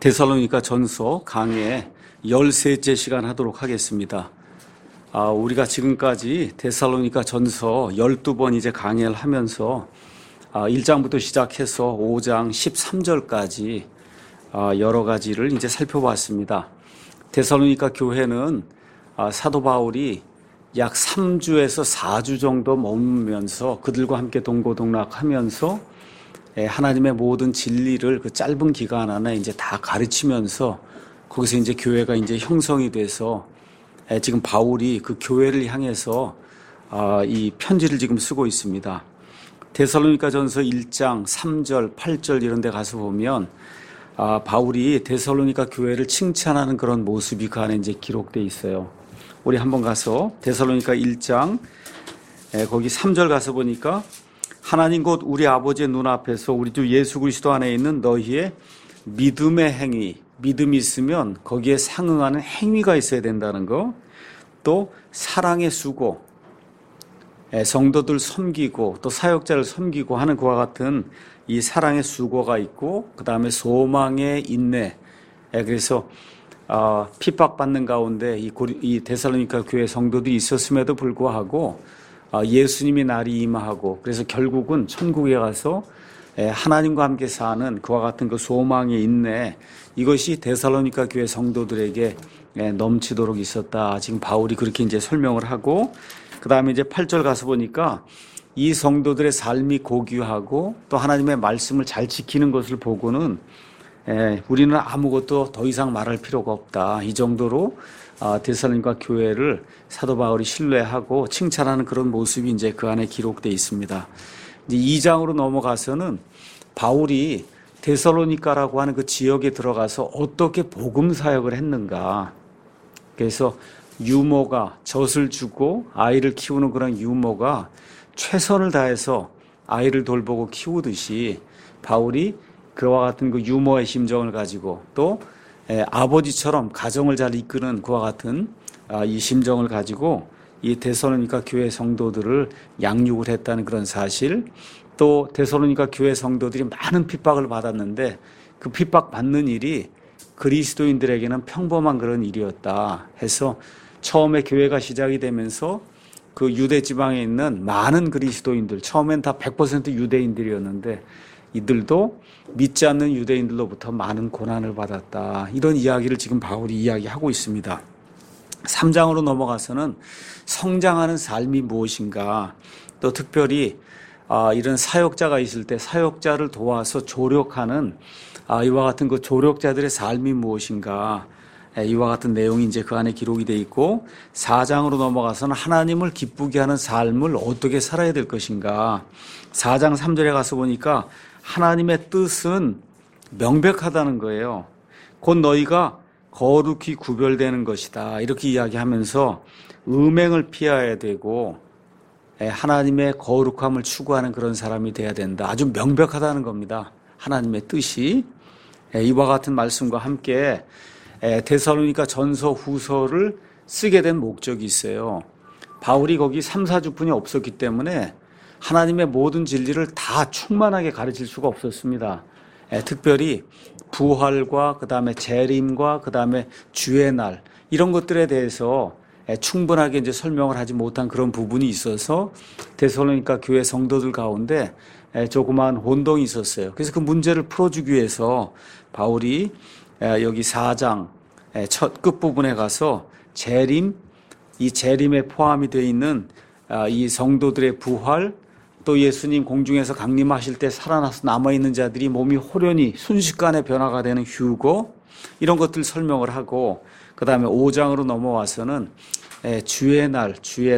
데살로니가 전서 강의 13째 시간 하도록 하겠습니다. 우리가 지금까지 데살로니가 전서 12번 이제 강의를 하면서 1장부터 시작해서 5장 13절까지 여러 가지를 이제 살펴봤습니다. 데살로니가 교회는 사도 바울이 약 3주에서 4주 정도 머무면서 그들과 함께 동고동락하면서 하나님의 모든 진리를 그 짧은 기간 안에 이제 다 가르치면서 거기서 이제 교회가 이제 형성이 돼서 지금 바울이 그 교회를 향해서 이 편지를 지금 쓰고 있습니다. 데살로니가 전서 1장 3절, 8절 이런 데 가서 보면 바울이 데살로니가 교회를 칭찬하는 그런 모습이 그 안에 이제 기록되어 있어요. 우리 한번 가서 데살로니가 1장 거기 3절 가서 보니까 하나님 곧 우리 아버지의 눈앞에서 우리 주 예수 그리스도 안에 있는 너희의 믿음의 행위, 믿음이 있으면 거기에 상응하는 행위가 있어야 된다는 거, 또 사랑의 수고, 성도들 섬기고 또 사역자를 섬기고 하는 그와 같은 이 사랑의 수고가 있고, 그 다음에 소망의 인내. 그래서 핍박받는 가운데 이 데살로니가 교회 성도들이 있었음에도 불구하고 예수님이 날이 임하고, 그래서 결국은 천국에 가서 하나님과 함께 사는 그와 같은 그 소망의 인내, 이것이 데살로니가 교회 성도들에게 넘치도록 있었다. 지금 바울이 그렇게 이제 설명을 하고, 그 다음에 이제 8절 가서 보니까 이 성도들의 삶이 고귀하고 또 하나님의 말씀을 잘 지키는 것을 보고는 우리는 아무것도 더 이상 말할 필요가 없다. 이 정도로 데살로니가 교회를 사도 바울이 신뢰하고 칭찬하는 그런 모습이 이제 그 안에 기록되어 있습니다. 이제 2장으로 넘어가서는 바울이 데살로니가라고 하는 그 지역에 들어가서 어떻게 복음 사역을 했는가. 그래서 유모가 젖을 주고 아이를 키우는 그런 유모가 최선을 다해서 아이를 돌보고 키우듯이 바울이 그와 같은 그 유모의 심정을 가지고 또 아버지처럼 가정을 잘 이끄는 그와 같은 이 심정을 가지고 이 데살로니가 교회 성도들을 양육을 했다는 그런 사실, 또 데살로니가 교회 성도들이 많은 핍박을 받았는데 그 핍박받는 일이 그리스도인들에게는 평범한 그런 일이었다 해서 처음에 교회가 시작이 되면서 그 유대 지방에 있는 많은 그리스도인들, 처음엔 다 100% 유대인들이었는데 이들도 믿지 않는 유대인들로부터 많은 고난을 받았다. 이런 이야기를 지금 바울이 이야기하고 있습니다. 3장으로 넘어가서는 성장하는 삶이 무엇인가, 또 특별히 이런 사역자가 있을 때 사역자를 도와서 조력하는 이와 같은 그 조력자들의 삶이 무엇인가, 이와 같은 내용이 이제 그 안에 기록이 되어 있고, 4장으로 넘어가서는 하나님을 기쁘게 하는 삶을 어떻게 살아야 될 것인가. 4장 3절에 가서 보니까 하나님의 뜻은 명백하다는 거예요. 곧 너희가 거룩히 구별되는 것이다. 이렇게 이야기하면서 음행을 피해야 되고 하나님의 거룩함을 추구하는 그런 사람이 돼야 된다. 아주 명백하다는 겁니다. 하나님의 뜻이. 이와 같은 말씀과 함께 데살로니가 전서 후서를 쓰게 된 목적이 있어요. 바울이 거기 3, 4주뿐이 없었기 때문에 하나님의 모든 진리를 다 충만하게 가르칠 수가 없었습니다. 특별히 부활과 그 다음에 재림과 그 다음에 주의 날, 이런 것들에 대해서 충분하게 이제 설명을 하지 못한 그런 부분이 있어서 데살로니가 교회 성도들 가운데 조그마한 혼동이 있었어요. 그래서 그 문제를 풀어주기 위해서 바울이 여기 4장 첫 끝부분에 가서 재림, 이 재림에 포함이 되어 있는 이 성도들의 부활, 또 예수님 공중에서 강림하실 때 살아나서 남아있는 자들이 몸이 호련히 순식간에 변화가 되는 휴거, 이런 것들 설명을 하고, 그 다음에 5장으로 넘어와서는 주의 날,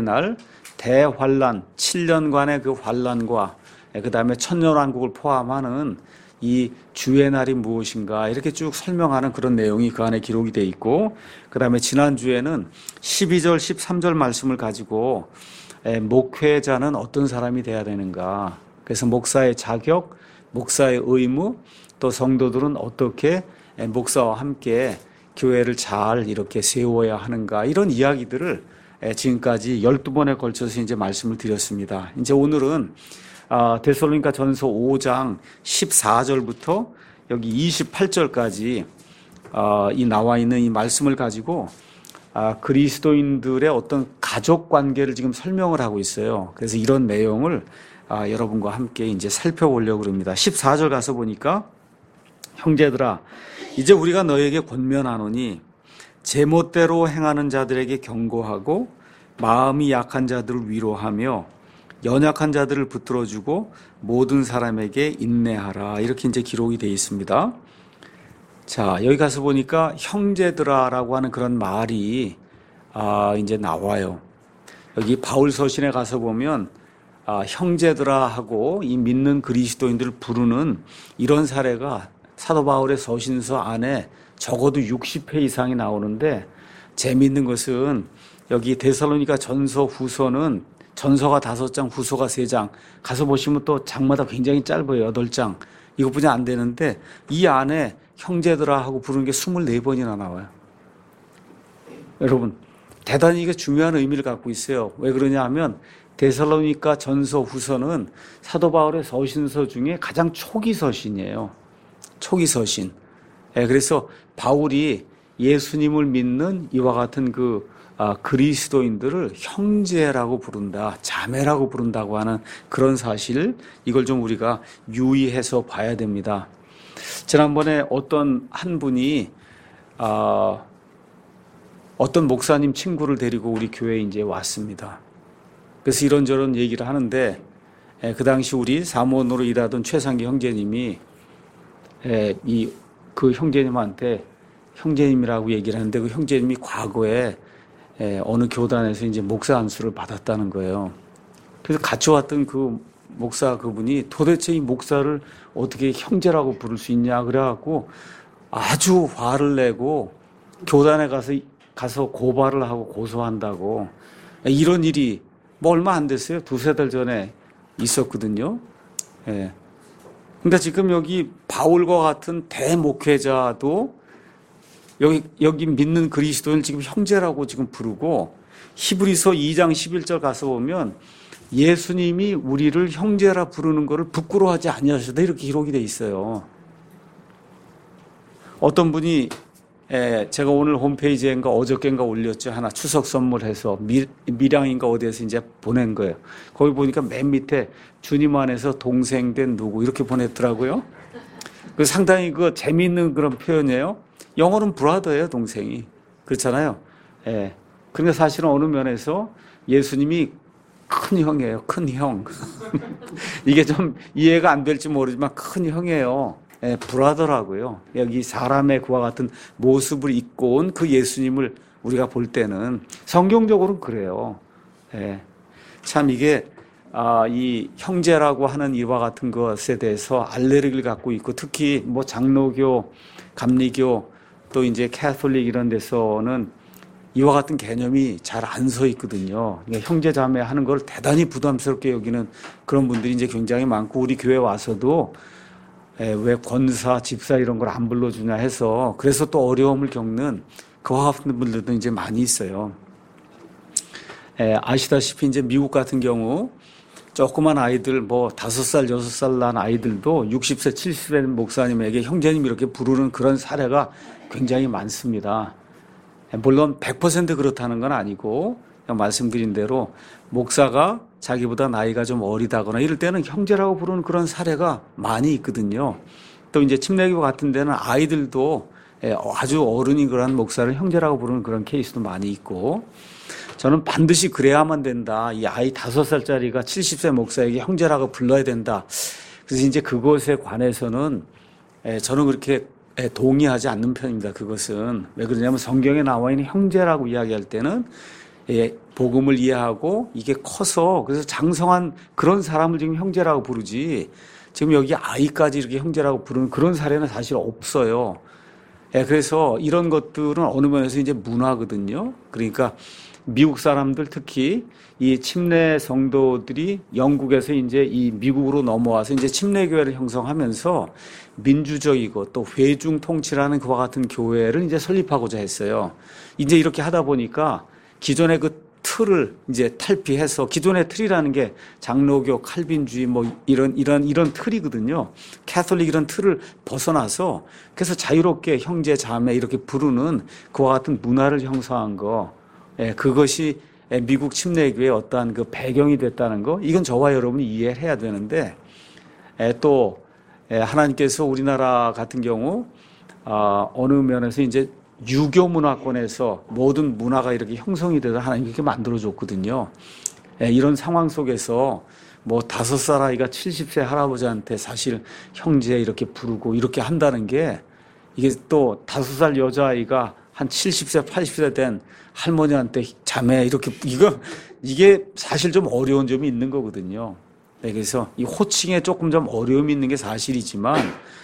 대환란, 7년간의 그 환란과 그 다음에 천년왕국을 포함하는 이 주의 날이 무엇인가, 이렇게 쭉 설명하는 그런 내용이 그 안에 기록이 되어 있고, 그 다음에 지난주에는 12절, 13절 말씀을 가지고 목회자는 어떤 사람이 돼야 되는가, 그래서 목사의 자격, 목사의 의무, 또 성도들은 어떻게 목사와 함께 교회를 잘 이렇게 세워야 하는가, 이런 이야기들을 지금까지 12번에 걸쳐서 이제 말씀을 드렸습니다. 이제 오늘은 데살로니가 전서 5장 14절부터 여기 28절까지 이 나와 있는 이 말씀을 가지고 그리스도인들의 어떤 가족 관계를 지금 설명을 하고 있어요. 그래서 이런 내용을 여러분과 함께 이제 살펴보려고 합니다. 14절 가서 보니까 형제들아 이제 우리가 너에게 권면하노니 제멋대로 행하는 자들에게 경고하고 마음이 약한 자들을 위로하며 연약한 자들을 붙들어주고 모든 사람에게 인내하라. 이렇게 이제 기록이 되어 있습니다. 자, 여기 가서 보니까 형제들아라고 하는 그런 말이 이제 나와요. 여기 바울 서신에 가서 보면 형제들아 하고 이 믿는 그리스도인들을 부르는 이런 사례가 사도 바울의 서신서 안에 적어도 60회 이상이 나오는데 재미있는 것은 여기 데살로니가 전서 후서는 전서가 5장, 후서가 3장 가서 보시면 또 장마다 굉장히 짧아요. 8장. 이것뿐이 안 되는데 이 안에 형제들아 하고 부르는 게 24번이나 나와요. 여러분 대단히 이게 중요한 의미를 갖고 있어요. 왜 그러냐 하면 데살로니가 전서 후서는 사도 바울의 서신서 중에 가장 초기 서신이에요. 초기 서신. 그래서 바울이 예수님을 믿는 이와 같은 그리스도인들을 형제라고 부른다, 자매라고 부른다고 하는 그런 사실, 이걸 좀 우리가 유의해서 봐야 됩니다. 지난번에 어떤 한 분이 어떤 목사님 친구를 데리고 우리 교회에 이제 왔습니다. 그래서 이런저런 얘기를 하는데 그 당시 우리 사모원으로 일하던 최상기 형제님이 그 형제님한테 형제님이라고 얘기를 하는데 그 형제님이 과거에 어느 교단에서 이제 목사 안수를 받았다는 거예요. 그래서 같이 왔던 그 목사 그분이 도대체 이 목사를 어떻게 형제라고 부를 수 있냐 그래갖고 아주 화를 내고 교단에 가서 고발을 하고 고소한다고. 이런 일이 뭐 얼마 안 됐어요. 2-3달 전에 있었거든요. 근데 지금 여기 바울과 같은 대목회자도 여기 믿는 그리스도인을 지금 형제라고 지금 부르고 히브리서 2장 11절 가서 보면 예수님이 우리를 형제라 부르는 것을 부끄러워하지 아니하셨다 이렇게 기록이 돼 있어요. 어떤 분이 제가 오늘 홈페이지인가 어저께인가 올렸죠. 하나 추석 선물해서 밀양인가 어디에서 이제 보낸 거예요. 거기 보니까 맨 밑에 주님 안에서 동생 된 누구 이렇게 보냈더라고요. 그 상당히 그 재미있는 그런 표현이에요. 영어는 브라더예요, 동생이. 그렇잖아요. 그러니까 사실은 어느 면에서 예수님이 큰 형이에요, 큰 형. 이게 좀 이해가 안 될지 모르지만 큰 형이에요. 브라더라고요. 여기 사람의 그와 같은 모습을 입고 온 그 예수님을 우리가 볼 때는 성경적으로는 그래요. 참 이게 이 형제라고 하는 이와 같은 것에 대해서 알레르기를 갖고 있고 특히 뭐 장로교, 감리교 또 이제 캐톨릭 이런 데서는 이와 같은 개념이 잘 안 서 있거든요. 그러니까 형제 자매 하는 걸 대단히 부담스럽게 여기는 그런 분들이 이제 굉장히 많고 우리 교회 와서도 왜 권사, 집사 이런 걸 안 불러주냐 해서 그래서 또 어려움을 겪는 그와 같은 분들도 이제 많이 있어요. 아시다시피 이제 미국 같은 경우 조그만 아이들 뭐 5살, 6살 난 아이들도 60세, 70세 목사님에게 형제님 이렇게 부르는 그런 사례가 굉장히 많습니다. 물론 100% 그렇다는 건 아니고 그냥 말씀드린 대로 목사가 자기보다 나이가 좀 어리다거나 이럴 때는 형제라고 부르는 그런 사례가 많이 있거든요. 또 이제 침례교 같은 데는 아이들도 아주 어른인 그런 목사를 형제라고 부르는 그런 케이스도 많이 있고 저는 반드시 그래야만 된다. 이 아이 5살짜리가 70세 목사에게 형제라고 불러야 된다. 그래서 이제 그것에 관해서는 저는 그렇게 동의하지 않는 편입니다. 그것은 왜 그러냐면 성경에 나와 있는 형제라고 이야기할 때는 복음을 이해하고 이게 커서 그래서 장성한 그런 사람을 지금 형제라고 부르지 지금 여기 아이까지 이렇게 형제라고 부르는 그런 사례는 사실 없어요. 그래서 이런 것들은 어느 면에서 이제 문화거든요. 그러니까 미국 사람들 특히 이 침례 성도들이 영국에서 이제 이 미국으로 넘어와서 이제 침례교회를 형성하면서 민주적이고 또 회중 통치라는 그와 같은 교회를 이제 설립하고자 했어요. 이제 이렇게 하다 보니까 기존의 그 틀을 이제 탈피해서 기존의 틀이라는 게 장로교, 칼빈주의 뭐 이런 틀이거든요. 캐톨릭 이런 틀을 벗어나서 그래서 자유롭게 형제 자매 이렇게 부르는 그와 같은 문화를 형성한 거, 그것이 미국 침례교의 어떠한 그 배경이 됐다는 거, 이건 저와 여러분이 이해를 해야 되는데, 또 하나님께서 우리나라 같은 경우 어느 면에서 이제 유교 문화권에서 모든 문화가 이렇게 형성이 돼서 하나님 이렇게 만들어줬거든요. 이런 상황 속에서 뭐 5살 아이가 70세 할아버지한테 사실 형제 이렇게 부르고 이렇게 한다는 게, 이게 또 5살 여자아이가 한 70세, 80세 된 할머니한테 자매 이렇게, 이게 사실 좀 어려운 점이 있는 거거든요. 그래서 이 호칭에 조금 좀 어려움이 있는 게 사실이지만,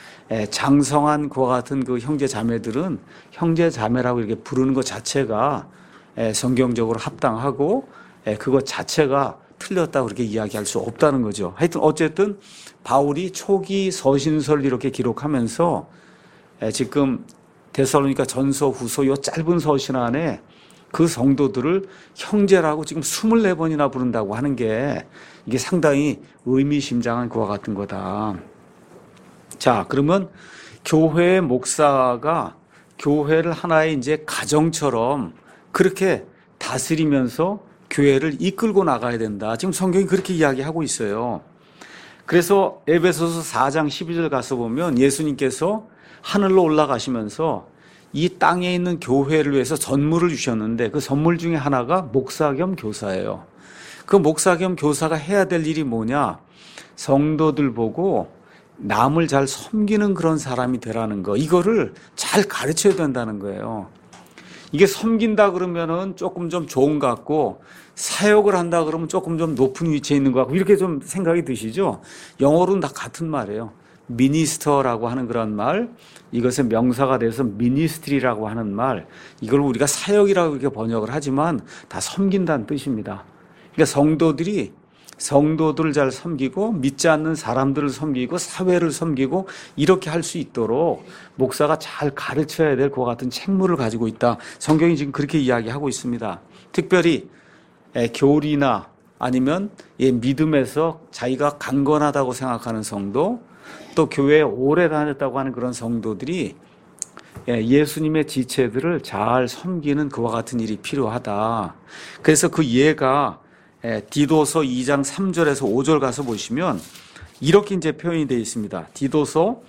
장성한 그와 같은 그 형제 자매들은 형제 자매라고 이렇게 부르는 것 자체가 성경적으로 합당하고, 그것 자체가 틀렸다고 그렇게 이야기할 수 없다는 거죠. 하여튼 어쨌든 바울이 초기 서신서를 이렇게 기록하면서 지금 데살로니가 전서 후서 요 짧은 서신 안에 그 성도들을 형제라고 지금 24번이나 부른다고 하는 게, 이게 상당히 의미심장한 그와 같은 거다. 자, 그러면 교회의 목사가 교회를 하나의 이제 가정처럼 그렇게 다스리면서 교회를 이끌고 나가야 된다. 지금 성경이 그렇게 이야기하고 있어요. 그래서 에베소서 4장 12절 가서 보면 예수님께서 하늘로 올라가시면서 이 땅에 있는 교회를 위해서 선물을 주셨는데, 그 선물 중에 하나가 목사 겸 교사예요. 그 목사 겸 교사가 해야 될 일이 뭐냐? 성도들 보고 남을 잘 섬기는 그런 사람이 되라는 거, 이거를 잘 가르쳐야 된다는 거예요. 이게 섬긴다 그러면은 조금 좀 좋은 것 같고, 사역을 한다 그러면 조금 좀 높은 위치에 있는 것 같고, 이렇게 좀 생각이 드시죠? 영어로는 다 같은 말이에요. 미니스터라고 하는 그런 말, 이것의 명사가 돼서 미니스트리라고 하는 말, 이걸 우리가 사역이라고 이렇게 번역을 하지만 다 섬긴다는 뜻입니다. 그러니까 성도들을 잘 섬기고, 믿지 않는 사람들을 섬기고, 사회를 섬기고, 이렇게 할 수 있도록 목사가 잘 가르쳐야 될 그와 같은 책무를 가지고 있다. 성경이 지금 그렇게 이야기하고 있습니다. 특별히 교리나 아니면 믿음에서 자기가 강건하다고 생각하는 성도, 또 교회에 오래 다녔다고 하는 그런 성도들이 예수님의 지체들을 잘 섬기는 그와 같은 일이 필요하다. 그래서 그 예가 디도서 2장 3절에서 5절 가서 보시면 이렇게 이제 표현이 되어 있습니다. 디도서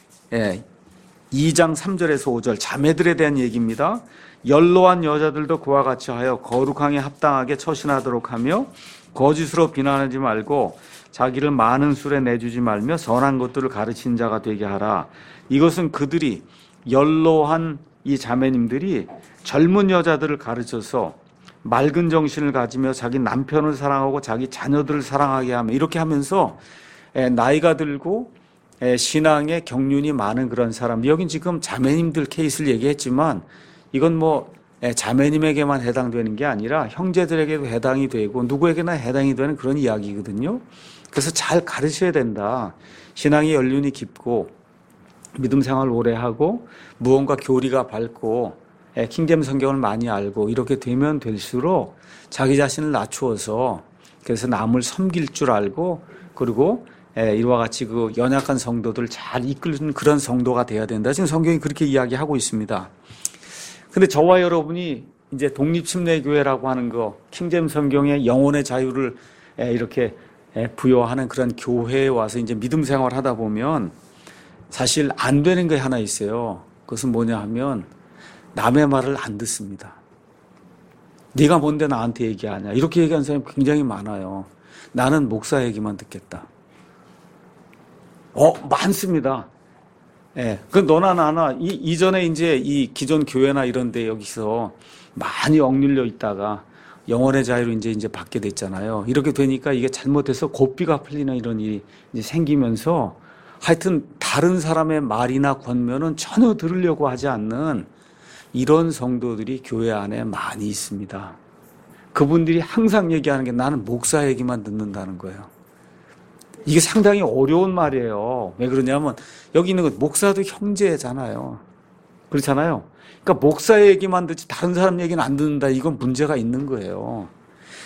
2장 3절에서 5절, 자매들에 대한 얘기입니다. 연로한 여자들도 그와 같이 하여 거룩함에 합당하게 처신하도록 하며, 거짓으로 비난하지 말고 자기를 많은 술에 내주지 말며 선한 것들을 가르친 자가 되게 하라. 이것은 그들이, 연로한 이 자매님들이 젊은 여자들을 가르쳐서 맑은 정신을 가지며 자기 남편을 사랑하고 자기 자녀들을 사랑하게 하며, 이렇게 하면서 나이가 들고 신앙에 경륜이 많은 그런 사람, 여긴 지금 자매님들 케이스를 얘기했지만 이건 뭐 자매님에게만 해당되는 게 아니라 형제들에게도 해당이 되고 누구에게나 해당이 되는 그런 이야기거든요. 그래서 잘 가르쳐야 된다. 신앙의 연륜이 깊고 믿음 생활을 오래 하고 무언가 교리가 밝고 킹제임 성경을 많이 알고 이렇게 되면 될수록 자기 자신을 낮추어서, 그래서 남을 섬길 줄 알고, 그리고 이와 같이 그 연약한 성도들을 잘 이끄는 그런 성도가 돼야 된다. 지금 성경이 그렇게 이야기하고 있습니다. 근데 저와 여러분이 이제 독립침례교회라고 하는 거, 킹제임 성경의 영혼의 자유를 이렇게 부여하는 그런 교회에 와서 이제 믿음 생활을 하다 보면 사실 안 되는 게 하나 있어요. 그것은 뭐냐 하면 남의 말을 안 듣습니다. 네가 뭔데 나한테 얘기하냐, 이렇게 얘기하는 사람이 굉장히 많아요. 나는 목사 얘기만 듣겠다. 많습니다. 그 너나 나나 이전에 이제 이 기존 교회나 이런 데 여기서 많이 억눌려 있다가 영혼의 자유를 이제 받게 됐잖아요. 이렇게 되니까 이게 잘못해서 고삐가 풀리는 이런 일이 이제 생기면서, 하여튼 다른 사람의 말이나 권면은 전혀 들으려고 하지 않는 이런 성도들이 교회 안에 많이 있습니다. 그분들이 항상 얘기하는 게 나는 목사 얘기만 듣는다는 거예요. 이게 상당히 어려운 말이에요. 왜 그러냐면 여기 있는 건 목사도 형제잖아요. 그렇잖아요. 그러니까 목사 얘기만 듣지 다른 사람 얘기는 안 듣는다. 이건 문제가 있는 거예요.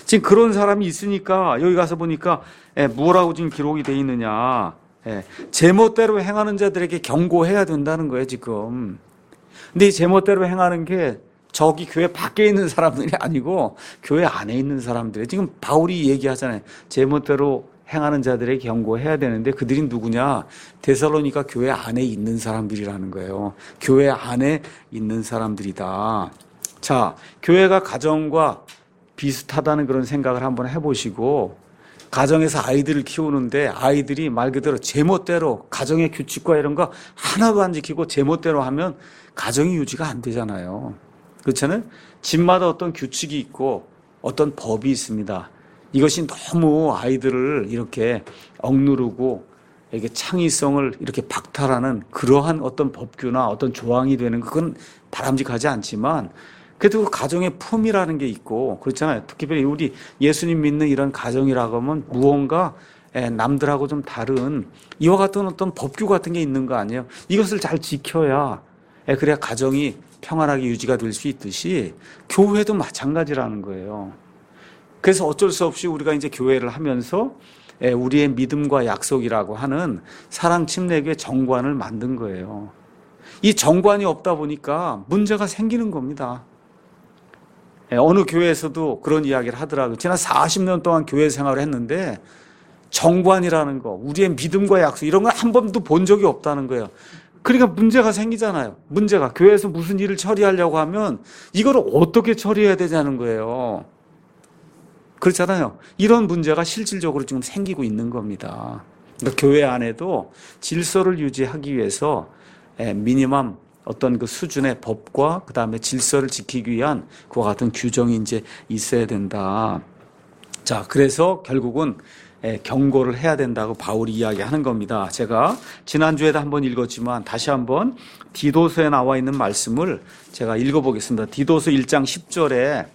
지금 그런 사람이 있으니까 여기 가서 보니까 뭐라고 지금 기록이 돼 있느냐. 제멋대로 행하는 자들에게 경고해야 된다는 거예요, 지금. 근데 이 제멋대로 행하는 게 저기 교회 밖에 있는 사람들이 아니고 교회 안에 있는 사람들이 지금 바울이 얘기하잖아요. 제멋대로 행하는 자들에게 경고해야 되는데 그들이 누구냐? 데살로니가 교회 안에 있는 사람들이라는 거예요. 교회 안에 있는 사람들이다. 자, 교회가 가정과 비슷하다는 그런 생각을 한번 해보시고 가정에서 아이들을 키우는데 아이들이 말 그대로 제멋대로 가정의 규칙과 이런 거 하나도 안 지키고 제멋대로 하면 가정이 유지가 안 되잖아요. 그렇잖아요? 집마다 어떤 규칙이 있고 어떤 법이 있습니다. 이것이 너무 아이들을 이렇게 억누르고 이게 창의성을 이렇게 박탈하는 그러한 어떤 법규나 어떤 조항이 되는 그건 바람직하지 않지만 그래도 가정의 품이라는 게 있고 그렇잖아요. 특히 우리 예수님 믿는 이런 가정이라고 하면 무언가 남들하고 좀 다른 이와 같은 어떤 법규 같은 게 있는 거 아니에요. 이것을 잘 지켜야 그래야 가정이 평안하게 유지가 될 수 있듯이 교회도 마찬가지라는 거예요. 그래서 어쩔 수 없이 우리가 이제 교회를 하면서 우리의 믿음과 약속이라고 하는 사랑 침례교회 정관을 만든 거예요. 이 정관이 없다 보니까 문제가 생기는 겁니다. 어느 교회에서도 그런 이야기를 하더라고요. 지난 40년 동안 교회 생활을 했는데 정관이라는 거, 우리의 믿음과 약속 이런 걸 한 번도 본 적이 없다는 거예요. 그러니까 문제가 생기잖아요. 문제가 교회에서 무슨 일을 처리하려고 하면 이걸 어떻게 처리해야 되냐는 거예요. 그렇잖아요. 이런 문제가 실질적으로 지금 생기고 있는 겁니다. 그러니까 교회 안에도 질서를 유지하기 위해서 미니멈 어떤 그 수준의 법과 그 다음에 질서를 지키기 위한 그와 같은 규정이 이제 있어야 된다. 자, 그래서 결국은 경고를 해야 된다고 바울이 이야기하는 겁니다. 제가 지난주에도 한번 읽었지만 다시 한번 디도서에 나와 있는 말씀을 제가 읽어보겠습니다. 디도서 1장 10절에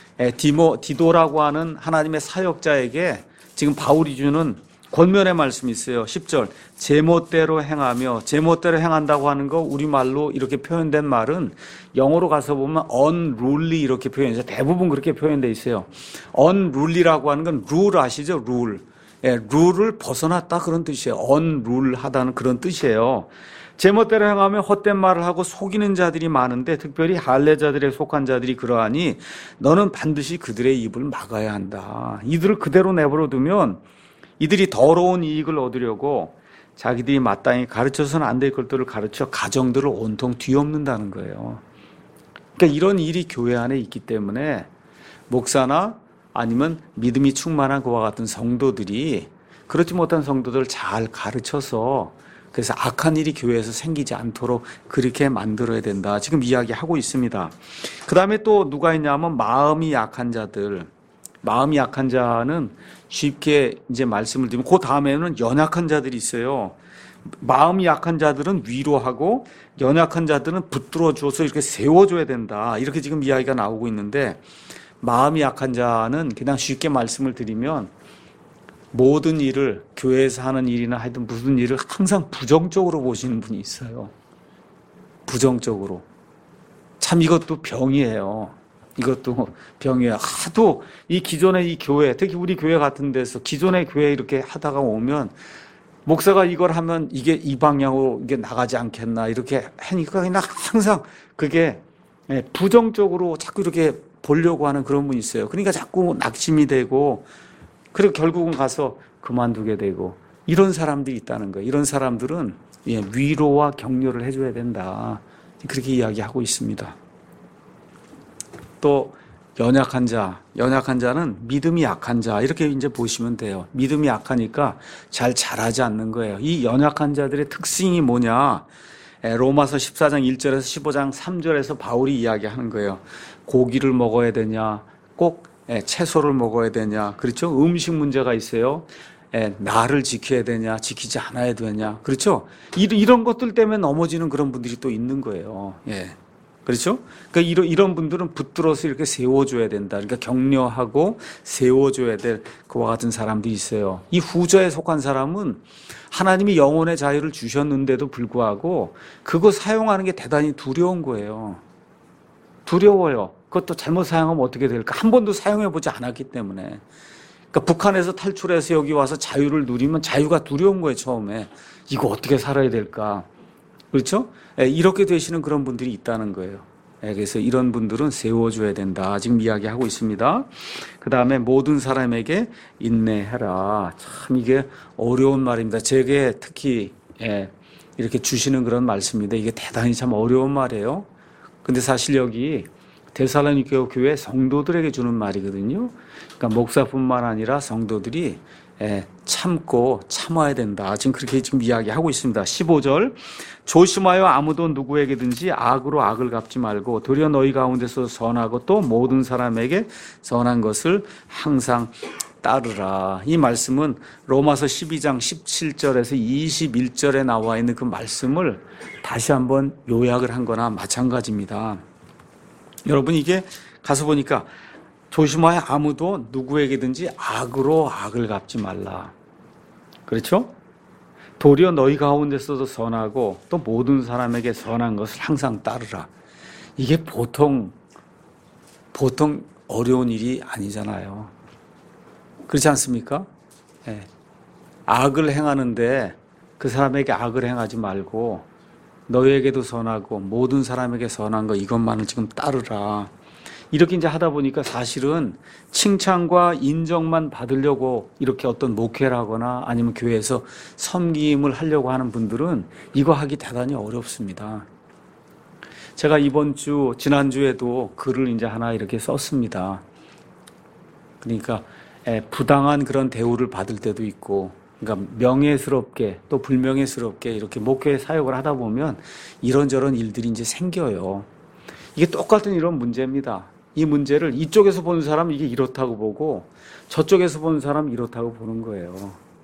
디도라고 하는 하나님의 사역자에게 지금 바울이 주는 권면의 말씀이 있어요. 10절 제멋대로 행하며 제멋대로 행한다고 하는 거 우리말로 이렇게 표현된 말은 영어로 가서 보면 unruly 이렇게 표현해서 대부분 그렇게 표현되어 있어요. unruly라고 하는 건 rule 아시죠? rule. 룰을 벗어났다 그런 뜻이에요. unrule하다는 그런 뜻이에요. 제멋대로 행하며 헛된 말을 하고 속이는 자들이 많은데 특별히 할례자들에 속한 자들이 그러하니 너는 반드시 그들의 입을 막아야 한다. 이들을 그대로 내버려 두면 이들이 더러운 이익을 얻으려고 자기들이 마땅히 가르쳐서는 안 될 것들을 가르쳐 가정들을 온통 뒤엎는다는 거예요. 그러니까 이런 일이 교회 안에 있기 때문에 목사나 아니면 믿음이 충만한 그와 같은 성도들이 그렇지 못한 성도들을 잘 가르쳐서 그래서 악한 일이 교회에서 생기지 않도록 그렇게 만들어야 된다. 지금 이야기하고 있습니다. 그 다음에 또 누가 있냐면 마음이 약한 자들. 마음이 약한 자는 쉽게 이제 말씀을 드리면 그 다음에는 연약한 자들이 있어요. 마음이 약한 자들은 위로하고 연약한 자들은 붙들어 줘서 이렇게 세워줘야 된다. 이렇게 지금 이야기가 나오고 있는데 마음이 약한 자는 그냥 쉽게 말씀을 드리면 모든 일을 교회에서 하는 일이나 하여튼 무슨 일을 항상 부정적으로 보시는 분이 있어요. 부정적으로. 참 이것도 병이에요. 이것도 병이에요. 하도 이 기존의 이 교회, 특히 우리 교회 같은 데서 기존의 교회 이렇게 하다가 오면 목사가 이걸 하면 이게 이 방향으로 이게 나가지 않겠나 이렇게 하니까 그냥 항상 그게 부정적으로 자꾸 이렇게 보려고 하는 그런 분이 있어요. 그러니까 자꾸 낙심이 되고 그리고 결국은 가서 그만두게 되고 이런 사람들이 있다는 거예요. 이런 사람들은 위로와 격려를 해줘야 된다. 그렇게 이야기하고 있습니다. 또 연약한 자는 믿음이 약한 자 이렇게 이제 보시면 돼요. 믿음이 약하니까 잘 자라지 않는 거예요. 이 연약한 자들의 특징이 뭐냐? 로마서 14장 1절에서 15장 3절에서 바울이 이야기하는 거예요. 고기를 먹어야 되냐? 꼭 채소를 먹어야 되냐? 그렇죠? 음식 문제가 있어요. 나를 지켜야 되냐? 지키지 않아야 되냐? 그렇죠? 이런 것들 때문에 넘어지는 그런 분들이 또 있는 거예요. 그렇죠? 그러니까 이런 분들은 붙들어서 이렇게 세워줘야 된다. 그러니까 격려하고 세워줘야 될 그와 같은 사람들이 있어요. 이 후자에 속한 사람은 하나님이 영혼의 자유를 주셨는데도 불구하고 그거 사용하는 게 대단히 두려운 거예요. 두려워요. 그것도 잘못 사용하면 어떻게 될까? 한 번도 사용해보지 않았기 때문에. 그러니까 북한에서 탈출해서 여기 와서 자유를 누리면 자유가 두려운 거예요, 처음에. 이거 어떻게 살아야 될까? 그렇죠? 이렇게 되시는 그런 분들이 있다는 거예요. 그래서 이런 분들은 세워줘야 된다. 지금 이야기하고 있습니다. 그 다음에 모든 사람에게 인내해라. 참 이게 어려운 말입니다. 제게 특히 이렇게 주시는 그런 말씀인데 이게 대단히 참 어려운 말이에요. 근데 사실 여기 데살로니가 교회 성도들에게 주는 말이거든요. 그러니까 목사뿐만 아니라 성도들이 참고 참아야 된다. 지금 그렇게 지금 이야기하고 있습니다. 15절 조심하여 아무도 누구에게든지 악으로 악을 갚지 말고 도리어 너희 가운데서 선하고 또 모든 사람에게 선한 것을 항상 따르라. 이 말씀은 로마서 12장 17절에서 21절에 나와 있는 그 말씀을 다시 한번 요약을 한 거나 마찬가지입니다. 여러분 이게 가서 보니까 조심하여 아무도 누구에게든지 악으로 악을 갚지 말라. 그렇죠? 도리어 너희 가운데서도 선하고 또 모든 사람에게 선한 것을 항상 따르라. 이게 보통 어려운 일이 아니잖아요. 그렇지 않습니까? 악을 행하는데 그 사람에게 악을 행하지 말고 너희에게도 선하고 모든 사람에게 선한 거 이것만을 지금 따르라. 이렇게 이제 하다 보니까 사실은 칭찬과 인정만 받으려고 이렇게 어떤 목회를 하거나 아니면 교회에서 섬김을 하려고 하는 분들은 이거 하기 대단히 어렵습니다. 제가 지난주에도 글을 이제 하나 이렇게 썼습니다. 그러니까 부당한 그런 대우를 받을 때도 있고, 그러니까 명예스럽게 또 불명예스럽게 이렇게 목회 사역을 하다 보면 이런저런 일들이 이제 생겨요. 이게 똑같은 이런 문제입니다. 이 문제를 이쪽에서 보는 사람은 이게 이렇다고 보고 저쪽에서 보는 사람은 이렇다고 보는 거예요.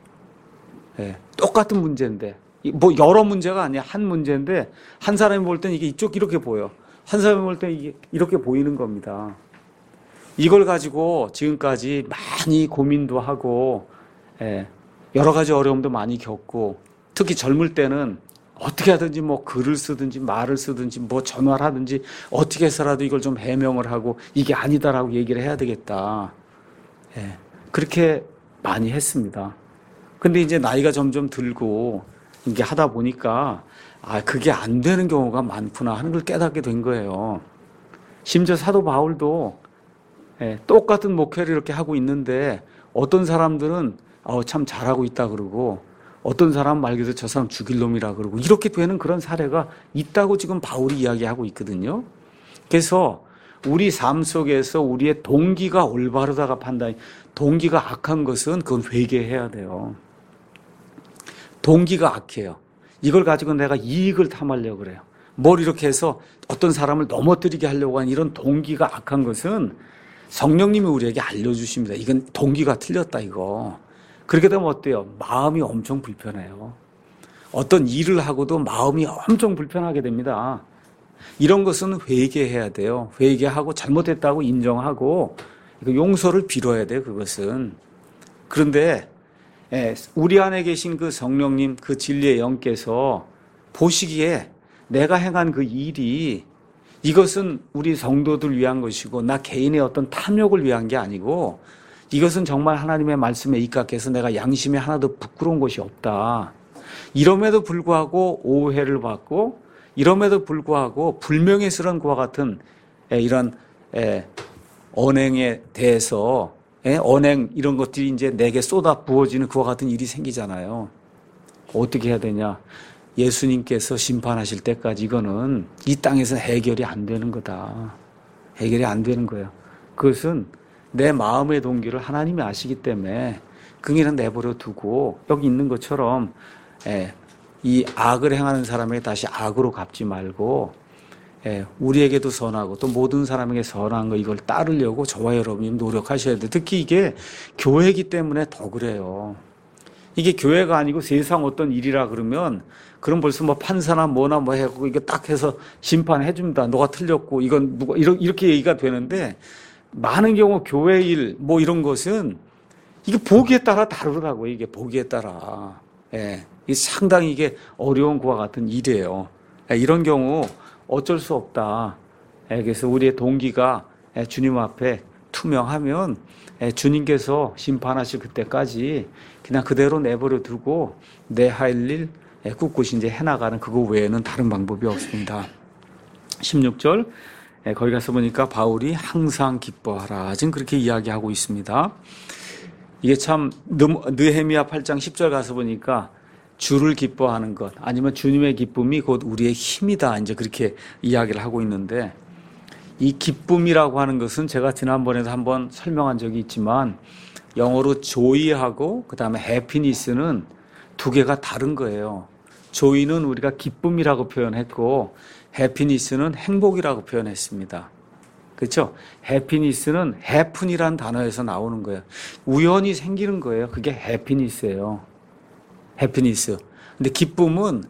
똑같은 문제인데, 뭐 여러 문제가 아니야. 한 문제인데 한 사람이 볼 땐 이게 이쪽 이렇게 보여. 한 사람이 볼 땐 이게 이렇게 보이는 겁니다. 이걸 가지고 지금까지 많이 고민도 하고 여러 가지 어려움도 많이 겪고 특히 젊을 때는 어떻게 하든지 뭐 글을 쓰든지 말을 쓰든지 뭐 전화를 하든지 어떻게 해서라도 이걸 좀 해명을 하고 이게 아니다라고 얘기를 해야 되겠다. 그렇게 많이 했습니다. 근데 이제 나이가 점점 들고 이게 하다 보니까 그게 안 되는 경우가 많구나 하는 걸 깨닫게 된 거예요. 심지어 사도 바울도 똑같은 목회를 이렇게 하고 있는데 어떤 사람들은 참 잘하고 있다 그러고 어떤 사람은 말 그대로 저 사람 죽일 놈이라 그러고 이렇게 되는 그런 사례가 있다고 지금 바울이 이야기하고 있거든요. 그래서 우리 삶 속에서 우리의 동기가 올바르다가 동기가 악한 것은 그건 회개해야 돼요. 동기가 악해요. 이걸 가지고 내가 이익을 탐하려고 그래요. 뭘 이렇게 해서 어떤 사람을 넘어뜨리게 하려고 하는 이런 동기가 악한 것은 성령님이 우리에게 알려주십니다. 이건 동기가 틀렸다 이거. 그렇게 되면 어때요? 마음이 엄청 불편해요. 어떤 일을 하고도 마음이 엄청 불편하게 됩니다. 이런 것은 회개해야 돼요. 회개하고 잘못했다고 인정하고 용서를 빌어야 돼요. 그것은. 그런데 우리 안에 계신 그 성령님, 그 진리의 영께서 보시기에 내가 행한 그 일이 이것은 우리 성도들 위한 것이고 나 개인의 어떤 탐욕을 위한 게 아니고 이것은 정말 하나님의 말씀에 입각해서 내가 양심에 하나도 부끄러운 것이 없다. 이럼에도 불구하고 오해를 받고 이럼에도 불구하고 불명예스러운 그와 같은 이런 언행에 대해서 언행 이런 것들이 이제 내게 쏟아 부어지는 그와 같은 일이 생기잖아요. 어떻게 해야 되냐? 예수님께서 심판하실 때까지 이거는 이 땅에서 해결이 안 되는 거다. 해결이 안 되는 거예요. 그것은 내 마음의 동기를 하나님이 아시기 때문에 그 일은 내버려 두고 여기 있는 것처럼 이 악을 행하는 사람에게 다시 악으로 갚지 말고 우리에게도 선하고 또 모든 사람에게 선한 거 이걸 따르려고 저와 여러분이 노력하셔야 돼요. 특히 이게 교회이기 때문에 더 그래요. 이게 교회가 아니고 세상 어떤 일이라 그러면 그럼 벌써 뭐 판사나 뭐나 뭐 해고 이거 딱 해서 심판해 줍니다. 너가 틀렸고 이건 누가 이렇게 얘기가 되는데 많은 경우 교회 일 뭐 이런 것은 이게 보기에 따라 다르더라고요. 이게 보기에 따라. 이게 상당히 이게 어려운 것과 같은 일이에요. 이런 경우 어쩔 수 없다. 그래서 우리의 동기가 주님 앞에 투명하면 주님께서 심판하실 그때까지 그냥 그대로 내버려 두고 내 할 일 꿋꿋이 이제 해나가는 그거 외에는 다른 방법이 없습니다. 16절 거기 가서 보니까 바울이 항상 기뻐하라 지금 그렇게 이야기하고 있습니다. 이게 참 느헤미야 8장 10절 가서 보니까 주를 기뻐하는 것 아니면 주님의 기쁨이 곧 우리의 힘이다 이제 그렇게 이야기를 하고 있는데 이 기쁨이라고 하는 것은 제가 지난번에도 한번 설명한 적이 있지만 영어로 joy하고 그 다음에 happiness는 두 개가 다른 거예요. joy는 우리가 기쁨이라고 표현했고 happiness는 행복이라고 표현했습니다. 그렇죠? happiness는 happen이라는 단어에서 나오는 거예요. 우연히 생기는 거예요. 그게 happiness예요. happiness. 근데 기쁨은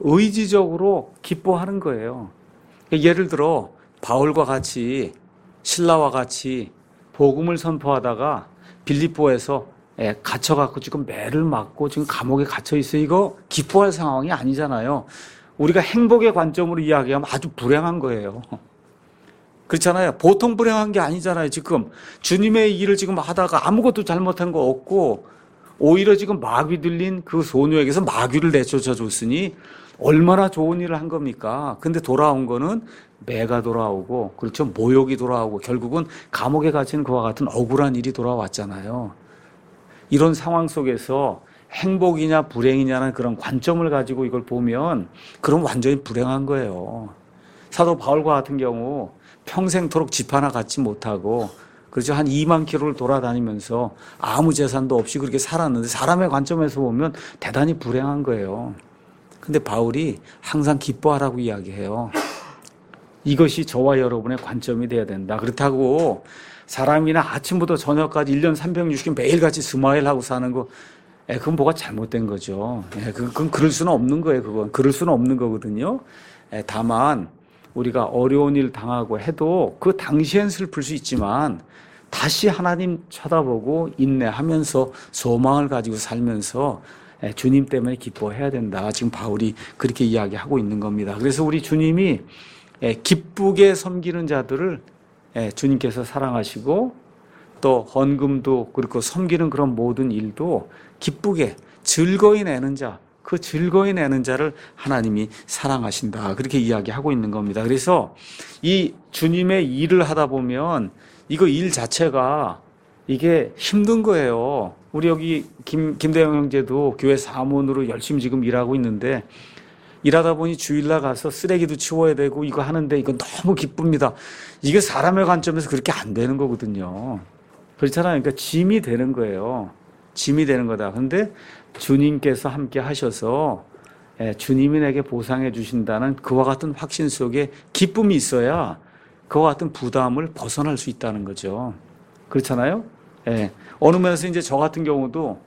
의지적으로 기뻐하는 거예요. 예를 들어 바울과 같이 신라와 같이 복음을 선포하다가 빌립보에서 갇혀갖고 지금 매를 맞고 지금 감옥에 갇혀 있어요. 이거 기뻐할 상황이 아니잖아요. 우리가 행복의 관점으로 이야기하면 아주 불행한 거예요. 그렇잖아요. 보통 불행한 게 아니잖아요. 지금 주님의 일을 지금 하다가 아무것도 잘못한 거 없고 오히려 지금 마귀 들린 그 소녀에게서 마귀를 내쫓아 줬으니 얼마나 좋은 일을 한 겁니까? 근데 돌아온 거는 매가 돌아오고 그렇죠. 모욕이 돌아오고 결국은 감옥에 갇힌 그와 같은 억울한 일이 돌아왔잖아요. 이런 상황 속에서 행복이냐 불행이냐는 그런 관점을 가지고 이걸 보면 그럼 완전히 불행한 거예요. 사도 바울과 같은 경우 평생토록 집 하나 갖지 못하고 그렇죠. 한 2만 킬로를 돌아다니면서 아무 재산도 없이 그렇게 살았는데 사람의 관점에서 보면 대단히 불행한 거예요. 근데 바울이 항상 기뻐하라고 이야기해요. 이것이 저와 여러분의 관점이 돼야 된다. 그렇다고 사람이나 아침부터 저녁까지 1년 360일 매일같이 스마일하고 사는 거 그건 뭐가 잘못된 거죠. 그건 그럴 수는 없는 거예요. 그건 그럴 수는 없는 거거든요. 다만 우리가 어려운 일 당하고 해도 그 당시엔 슬플 수 있지만 다시 하나님 쳐다보고 인내하면서 소망을 가지고 살면서 주님 때문에 기뻐해야 된다. 지금 바울이 그렇게 이야기하고 있는 겁니다. 그래서 우리 주님이 기쁘게 섬기는 자들을 주님께서 사랑하시고 또 헌금도 그렇고 섬기는 그런 모든 일도 기쁘게 즐거이 내는 자, 그 즐거이 내는 자를 하나님이 사랑하신다. 그렇게 이야기하고 있는 겁니다. 그래서 이 주님의 일을 하다 보면 이거 일 자체가 이게 힘든 거예요. 우리 여기 김대영 형제도 교회 사무원으로 열심히 지금 일하고 있는데 일하다 보니 주일날 가서 쓰레기도 치워야 되고 이거 하는데 이건 너무 기쁩니다. 이게 사람의 관점에서 그렇게 안 되는 거거든요. 그렇잖아요. 그러니까 짐이 되는 거예요. 짐이 되는 거다. 그런데 주님께서 함께 하셔서 주님이 내게 보상해 주신다는 그와 같은 확신 속에 기쁨이 있어야 그와 같은 부담을 벗어날 수 있다는 거죠. 그렇잖아요. 어느 면에서 이제 저 같은 경우도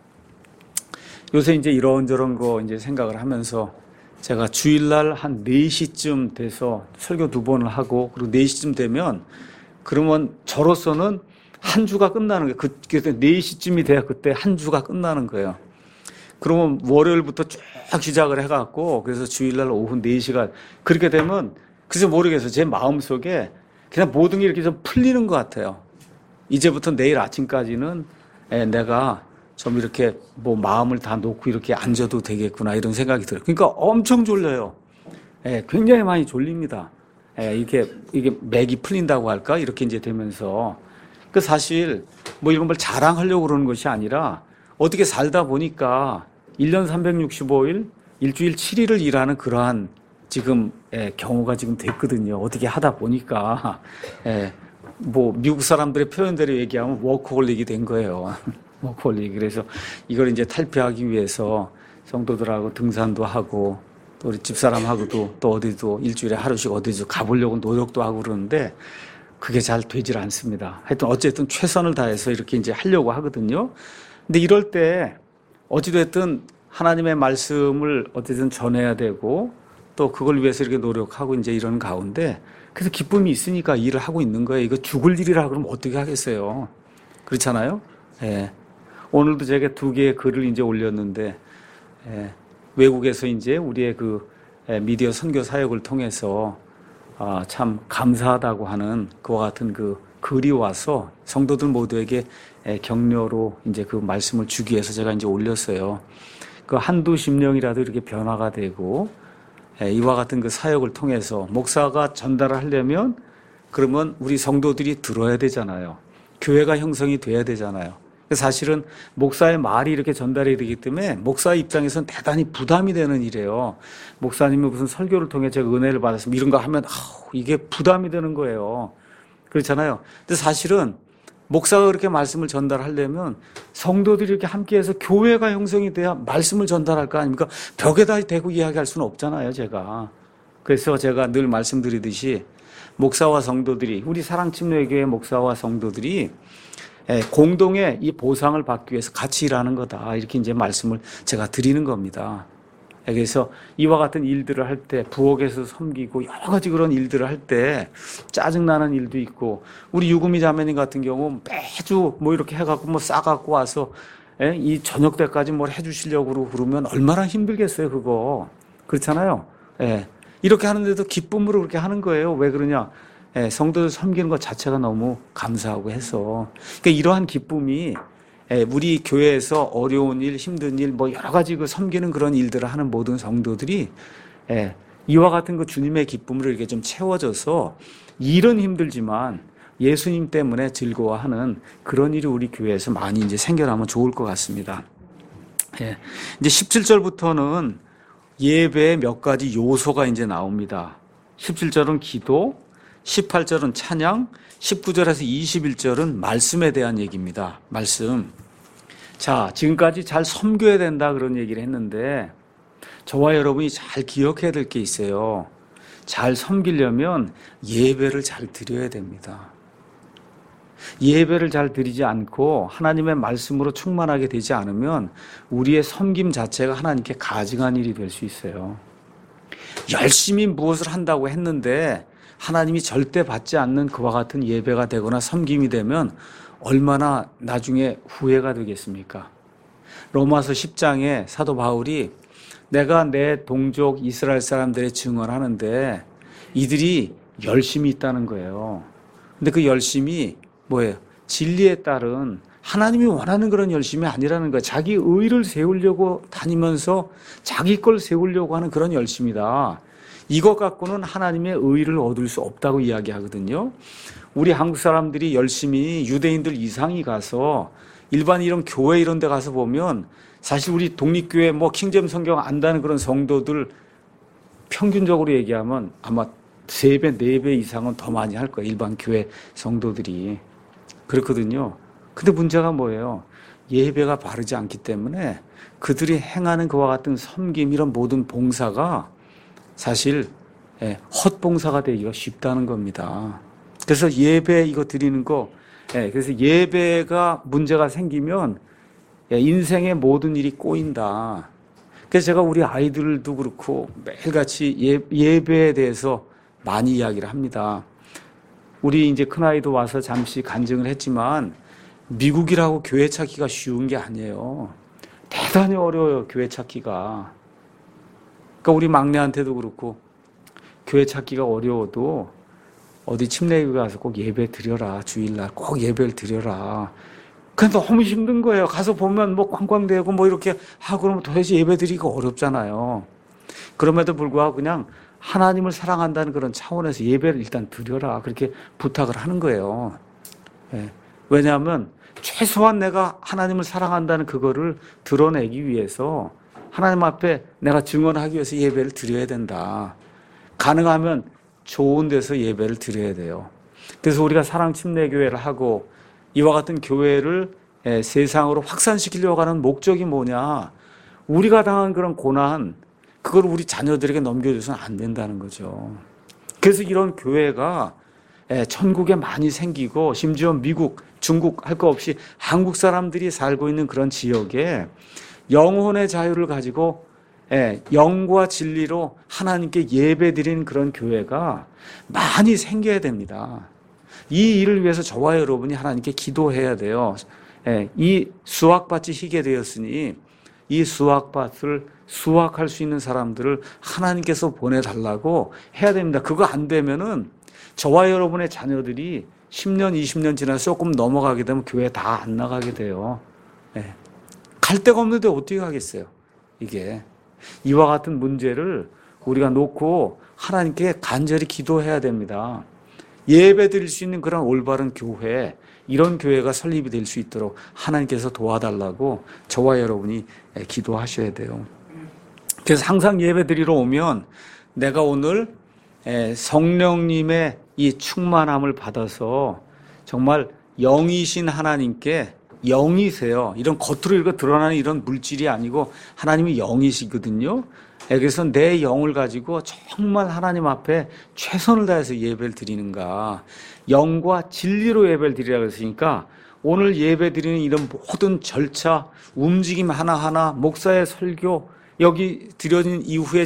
요새 이제 이런저런 거 이제 생각을 하면서 제가 주일날 한 4시쯤 돼서 설교 2번을 하고 그리고 4시쯤 되면 그러면 저로서는 한 주가 끝나는 거예요. 그때 4시쯤이 돼야 그때 한 주가 끝나는 거예요. 그러면 월요일부터 쭉 시작을 해갖고 그래서 주일날 오후 4시간 그렇게 되면 글쎄 모르겠어요. 제 마음속에 그냥 모든 게 이렇게 좀 풀리는 것 같아요. 이제부터 내일 아침까지는 내가 좀 이렇게 뭐 마음을 다 놓고 이렇게 앉아도 되겠구나 이런 생각이 들어요. 그러니까 엄청 졸려요. 굉장히 많이 졸립니다. 이게 맥이 풀린다고 할까? 이렇게 이제 되면서. 그 사실 뭐 이런 걸 자랑하려고 그러는 것이 아니라 어떻게 살다 보니까 1년 365일, 일주일 7일을 일하는 그러한 지금 경우가 지금 됐거든요. 어떻게 하다 보니까 뭐 미국 사람들의 표현대로 얘기하면 워커홀릭이 된 거예요. 워커홀릭. 그래서 이걸 이제 탈피하기 위해서 성도들하고 등산도 하고 또 우리 집사람하고도 또 어디도 일주일에 하루씩 어디서 가보려고 노력도 하고 그러는데 그게 잘 되질 않습니다. 하여튼 어쨌든 최선을 다해서 이렇게 이제 하려고 하거든요. 근데 이럴 때 어찌됐든 하나님의 말씀을 어쨌든 전해야 되고 또 그걸 위해서 이렇게 노력하고 이제 이런 가운데 그래서 기쁨이 있으니까 일을 하고 있는 거예요. 이거 죽을 일이라 그러면 어떻게 하겠어요? 그렇잖아요? 오늘도 제가 2개의 글을 이제 올렸는데 외국에서 이제 우리의 그 미디어 선교 사역을 통해서 참 감사하다고 하는 그와 같은 그 글이 와서 성도들 모두에게 격려로 이제 그 말씀을 주기 위해서 제가 이제 올렸어요. 그 한두 심령이라도 이렇게 변화가 되고 이와 같은 그 사역을 통해서 목사가 전달을 하려면 그러면 우리 성도들이 들어야 되잖아요. 교회가 형성이 돼야 되잖아요. 사실은 목사의 말이 이렇게 전달이 되기 때문에 목사의 입장에서는 대단히 부담이 되는 일이에요. 목사님이 무슨 설교를 통해 제가 은혜를 받았으면 이런 거 하면 이게 부담이 되는 거예요. 그렇잖아요. 근데 사실은 목사가 그렇게 말씀을 전달하려면 성도들이 이렇게 함께해서 교회가 형성이 돼야 말씀을 전달할 거 아닙니까? 벽에다 대고 이야기할 수는 없잖아요, 제가. 그래서 제가 늘 말씀드리듯이 목사와 성도들이, 우리 사랑침례교회 목사와 성도들이 공동의 이 보상을 받기 위해서 같이 일하는 거다. 이렇게 이제 말씀을 제가 드리는 겁니다. 그래서 이와 같은 일들을 할 때 부엌에서 섬기고 여러 가지 그런 일들을 할 때 짜증나는 일도 있고, 우리 유금이 자매님 같은 경우 매주 뭐 이렇게 해갖고 뭐 싸갖고 와서 이 저녁 때까지 뭘 해주시려고 그러면 얼마나 힘들겠어요, 그거. 그렇잖아요. 이렇게 하는데도 기쁨으로 그렇게 하는 거예요. 왜 그러냐? 성도들 섬기는 것 자체가 너무 감사하고 해서. 그러니까 이러한 기쁨이 우리 교회에서 어려운 일, 힘든 일, 뭐 여러 가지 그 섬기는 그런 일들을 하는 모든 성도들이 이와 같은 그 주님의 기쁨으로 이렇게 좀 채워져서 일은 힘들지만 예수님 때문에 즐거워하는 그런 일이 우리 교회에서 많이 이제 생겨나면 좋을 것 같습니다. 이제 17절부터는 예배의 몇 가지 요소가 이제 나옵니다. 17절은 기도, 18절은 찬양, 19절에서 21절은 말씀에 대한 얘기입니다. 말씀. 자, 지금까지 잘 섬겨야 된다 그런 얘기를 했는데 저와 여러분이 잘 기억해야 될 게 있어요. 잘 섬기려면 예배를 잘 드려야 됩니다. 예배를 잘 드리지 않고 하나님의 말씀으로 충만하게 되지 않으면 우리의 섬김 자체가 하나님께 가증한 일이 될 수 있어요. 열심히 무엇을 한다고 했는데 하나님이 절대 받지 않는 그와 같은 예배가 되거나 섬김이 되면 얼마나 나중에 후회가 되겠습니까? 로마서 10장에 사도 바울이 내가 내 동족 이스라엘 사람들의 증언하는데 이들이 열심히 있다는 거예요. 근데 그 열심이 뭐예요? 진리에 따른 하나님이 원하는 그런 열심이 아니라는 거예요. 자기 의를 세우려고 다니면서 자기 걸 세우려고 하는 그런 열심이다. 이것 갖고는 하나님의 의를 얻을 수 없다고 이야기하거든요. 우리 한국 사람들이 열심히 유대인들 이상이 가서 일반 이런 교회 이런 데 가서 보면 사실 우리 독립교회 뭐 킹제임 성경 안다는 그런 성도들 평균적으로 얘기하면 아마 3배, 4배 이상은 더 많이 할 거예요. 일반 교회 성도들이. 그렇거든요. 근데 문제가 뭐예요? 예배가 바르지 않기 때문에 그들이 행하는 그와 같은 섬김 이런 모든 봉사가 사실 헛봉사가 되기가 쉽다는 겁니다. 그래서 예배 이거 드리는 거, 그래서 예배가 문제가 생기면 인생의 모든 일이 꼬인다. 그래서 제가 우리 아이들도 그렇고 매일같이 예배에 대해서 많이 이야기를 합니다. 우리 이제 큰아이도 와서 잠시 간증을 했지만 미국이라고 교회 찾기가 쉬운 게 아니에요. 대단히 어려워요, 교회 찾기가. 그러니까 우리 막내한테도 그렇고 교회 찾기가 어려워도 어디 침례교회 가서 꼭 예배 드려라. 주일날 꼭 예배를 드려라. 근데 너무 힘든 거예요. 가서 보면 뭐 꽝꽝대고 뭐 이렇게 하고 그러면 도대체 예배 드리기가 어렵잖아요. 그럼에도 불구하고 그냥 하나님을 사랑한다는 그런 차원에서 예배를 일단 드려라. 그렇게 부탁을 하는 거예요. 왜냐하면 최소한 내가 하나님을 사랑한다는 그거를 드러내기 위해서 하나님 앞에 내가 증언하기 위해서 예배를 드려야 된다. 가능하면 좋은 데서 예배를 드려야 돼요. 그래서 우리가 사랑침례교회를 하고 이와 같은 교회를 세상으로 확산시키려고 하는 목적이 뭐냐? 우리가 당한 그런 고난, 그걸 우리 자녀들에게 넘겨줘서는 안 된다는 거죠. 그래서 이런 교회가 천국에 많이 생기고 심지어 미국, 중국 할 거 없이 한국 사람들이 살고 있는 그런 지역에 영혼의 자유를 가지고 영과 진리로 하나님께 예배드리는 그런 교회가 많이 생겨야 됩니다. 이 일을 위해서 저와 여러분이 하나님께 기도해야 돼요. 이 수확밭이 희게 되었으니 이 수확밭을 수확할 수 있는 사람들을 하나님께서 보내달라고 해야 됩니다. 그거 안 되면은 저와 여러분의 자녀들이 10년, 20년 지나서 조금 넘어가게 되면 교회 다 안 나가게 돼요. 예. 갈 데가 없는데 어떻게 하겠어요? 이게. 이와 같은 문제를 우리가 놓고 하나님께 간절히 기도해야 됩니다. 예배 드릴 수 있는 그런 올바른 교회, 이런 교회가 설립이 될 수 있도록 하나님께서 도와달라고 저와 여러분이 기도하셔야 돼요. 그래서 항상 예배 드리러 오면 내가 오늘 성령님의 이 충만함을 받아서 정말 영이신 하나님께, 영이세요. 이런 겉으로 이렇게 드러나는 이런 물질이 아니고 하나님이 영이시거든요. 그래서 내 영을 가지고 정말 하나님 앞에 최선을 다해서 예배를 드리는가. 영과 진리로 예배를 드리라고 했으니까 오늘 예배 드리는 이런 모든 절차, 움직임 하나하나, 목사의 설교, 여기 드려진 이후에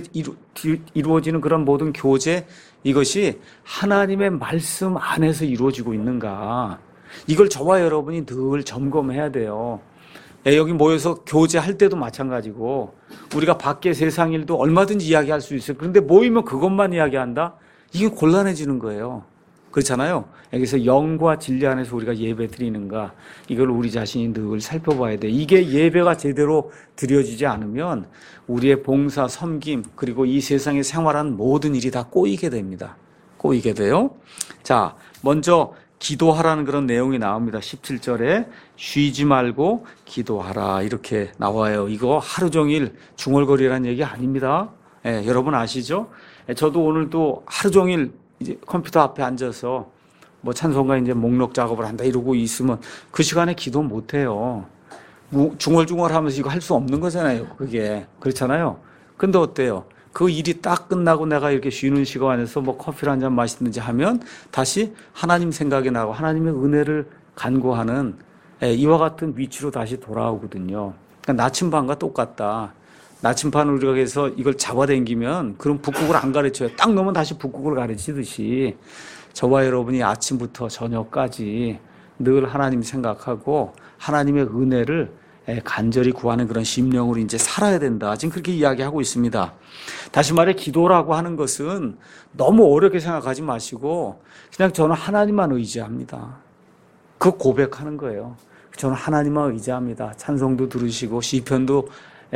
이루어지는 그런 모든 교제, 이것이 하나님의 말씀 안에서 이루어지고 있는가. 이걸 저와 여러분이 늘 점검해야 돼요. 여기 모여서 교제할 때도 마찬가지고 우리가 밖에 세상 일도 얼마든지 이야기할 수 있어요. 그런데 모이면 그것만 이야기한다? 이게 곤란해지는 거예요. 그렇잖아요. 여기서 영과 진리 안에서 우리가 예배 드리는가, 이걸 우리 자신이 늘 살펴봐야 돼. 이게 예배가 제대로 드려지지 않으면 우리의 봉사, 섬김, 그리고 이 세상에 생활하는 모든 일이 다 꼬이게 됩니다. 꼬이게 돼요. 자, 먼저 기도하라는 그런 내용이 나옵니다. 17절에 쉬지 말고 기도하라 이렇게 나와요. 이거 하루 종일 중얼거리라는 얘기 아닙니다. 여러분 아시죠? 저도 오늘도 하루 종일 이제 컴퓨터 앞에 앉아서 뭐 찬송가 이제 목록 작업을 한다 이러고 있으면 그 시간에 기도 못 해요. 중얼중얼 하면서 이거 할 수 없는 거잖아요. 그게. 그렇잖아요. 근데 어때요? 그 일이 딱 끝나고 내가 이렇게 쉬는 시간에서 뭐 커피를 한 잔 마시든지 하면 다시 하나님 생각이 나고 하나님의 은혜를 간구하는 이와 같은 위치로 다시 돌아오거든요. 그러니까 나침반과 똑같다. 나침반을 우리가 해서 이걸 잡아당기면 그럼 북극을 안 가르쳐요. 딱 놓으면 다시 북극을 가르치듯이 저와 여러분이 아침부터 저녁까지 늘 하나님 생각하고 하나님의 은혜를 간절히 구하는 그런 심령으로 이제 살아야 된다. 지금 그렇게 이야기하고 있습니다. 다시 말해 기도라고 하는 것은 너무 어렵게 생각하지 마시고 그냥 저는 하나님만 의지합니다. 그 고백하는 거예요. 저는 하나님만 의지합니다. 찬송도 들으시고 시편도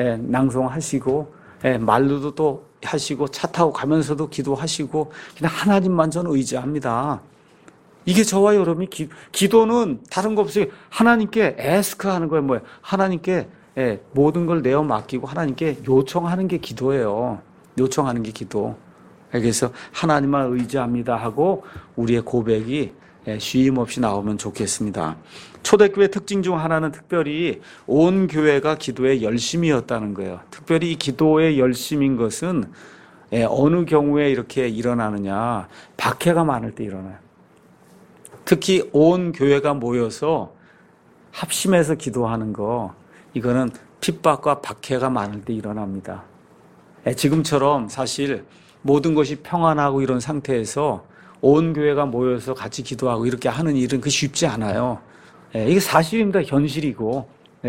낭송하시고 말로도 또 하시고 차 타고 가면서도 기도하시고 그냥 하나님만 저는 의지합니다. 이게 저와 여러분이 기도는 다른 거 없어요. 하나님께 에스크 하는 거예요. 뭐예요? 하나님께 모든 걸 내어 맡기고 하나님께 요청하는 게 기도예요. 요청하는 게 기도. 그래서 하나님만 의지합니다 하고 우리의 고백이 쉼 없이 나오면 좋겠습니다. 초대교회 특징 중 하나는 특별히 온 교회가 기도의 열심이었다는 거예요. 특별히 이 기도의 열심인 것은 어느 경우에 이렇게 일어나느냐, 박해가 많을 때 일어나요. 특히 온 교회가 모여서 합심해서 기도하는 거, 이거는 핍박과 박해가 많을 때 일어납니다. 지금처럼 사실 모든 것이 평안하고 이런 상태에서 온 교회가 모여서 같이 기도하고 이렇게 하는 일은 그 쉽지 않아요. 이게 사실입니다. 현실이고.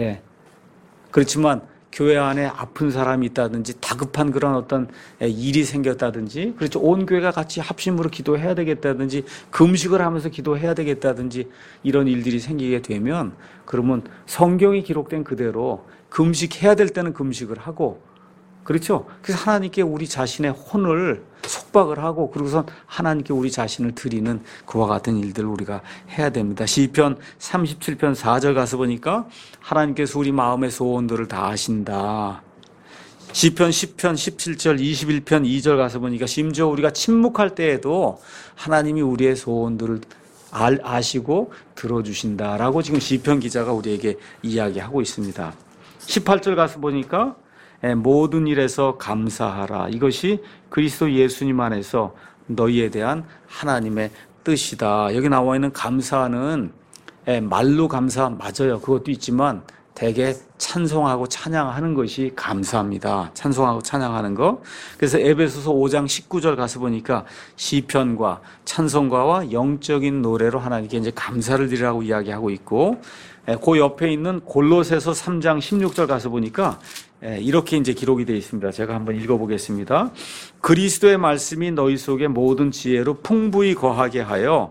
그렇지만 교회 안에 아픈 사람이 있다든지 다급한 그런 어떤 일이 생겼다든지, 그렇죠. 온 교회가 같이 합심으로 기도해야 되겠다든지 금식을 하면서 기도해야 되겠다든지 이런 일들이 생기게 되면, 그러면 성경이 기록된 그대로 금식해야 될 때는 금식을 하고, 그렇죠. 그래서 하나님께 우리 자신의 혼을 속박을 하고, 그러고선 하나님께 우리 자신을 드리는 그와 같은 일들을 우리가 해야 됩니다. 시편 37편 4절 가서 보니까 하나님께서 우리 마음의 소원들을 다 아신다. 시편 10편 17절 21편 2절 가서 보니까 심지어 우리가 침묵할 때에도 하나님이 우리의 소원들을 아시고 들어주신다라고 지금 시편 기자가 우리에게 이야기하고 있습니다. 18절 가서 보니까 모든 일에서 감사하라. 이것이 그리스도 예수님 안에서 너희에 대한 하나님의 뜻이다. 여기 나와 있는 감사는 말로 감사 맞아요. 그것도 있지만 대개 찬송하고 찬양하는 것이 감사합니다. 찬송하고 찬양하는 거. 그래서 에베소서 5장 19절 가서 보니까 시편과 찬송가와 영적인 노래로 하나님께 이제 감사를 드리라고 이야기하고 있고, 그 옆에 있는 골로새서 3장 16절 가서 보니까 이렇게 이제 기록이 되어 있습니다. 제가 한번 읽어보겠습니다. 그리스도의 말씀이 너희 속에 모든 지혜로 풍부히 거하게 하여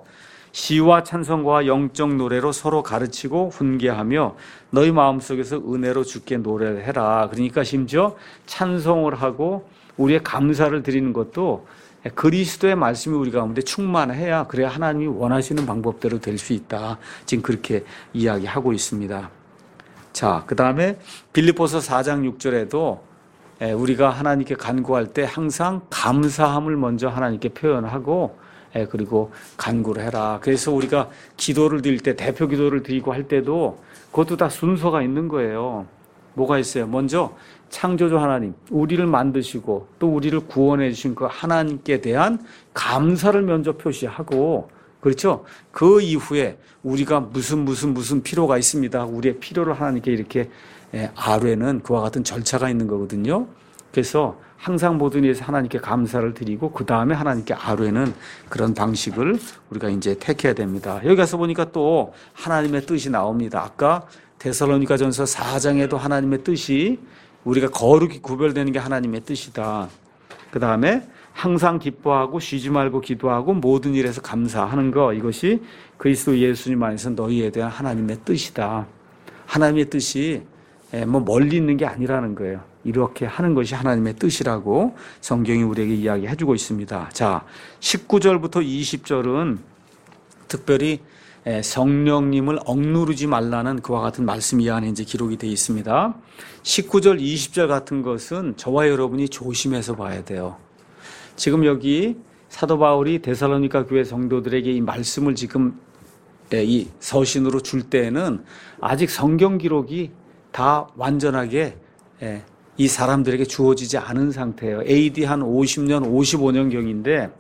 시와 찬송과 영적 노래로 서로 가르치고 훈계하며 너희 마음속에서 은혜로 주께 노래를 해라. 그러니까 심지어 찬송을 하고 우리의 감사를 드리는 것도 그리스도의 말씀이 우리 가운데 충만해야 그래야 하나님이 원하시는 방법대로 될 수 있다. 지금 그렇게 이야기하고 있습니다. 자, 그 다음에 빌립보서 4장 6절에도 우리가 하나님께 간구할 때 항상 감사함을 먼저 하나님께 표현하고 그리고 간구를 해라. 그래서 우리가 기도를 드릴 때, 대표 기도를 드리고 할 때도 그것도 다 순서가 있는 거예요. 뭐가 있어요? 먼저 창조주 하나님, 우리를 만드시고 또 우리를 구원해 주신 그 하나님께 대한 감사를 먼저 표시하고, 그렇죠? 그 이후에 우리가 무슨 필요가 있습니다. 우리의 필요를 하나님께 이렇게 아뢰는 그와 같은 절차가 있는 거거든요. 그래서 항상 모든 일에서 하나님께 감사를 드리고 그 다음에 하나님께 아뢰는 그런 방식을 우리가 이제 택해야 됩니다. 여기 가서 보니까 또 하나님의 뜻이 나옵니다. 아까 데살로니가전서 4장에도 하나님의 뜻이 우리가 거룩히 구별되는 게 하나님의 뜻이다. 그 다음에 항상 기뻐하고 쉬지 말고 기도하고 모든 일에서 감사하는 거, 이것이 그리스도 예수님 안에서 너희에 대한 하나님의 뜻이다. 하나님의 뜻이 뭐 멀리 있는 게 아니라는 거예요. 이렇게 하는 것이 하나님의 뜻이라고 성경이 우리에게 이야기해 주고 있습니다. 자, 19절부터 20절은 특별히 성령님을 억누르지 말라는 그와 같은 말씀이 이 안에 이제 기록이 되어 있습니다. 19절, 20절 같은 것은 저와 여러분이 조심해서 봐야 돼요. 지금 여기 사도 바울이 데살로니가 교회 성도들에게 이 말씀을 지금 이 서신으로 줄 때에는 아직 성경 기록이 다 완전하게 이 사람들에게 주어지지 않은 상태예요. AD 한 50년, 55년경인데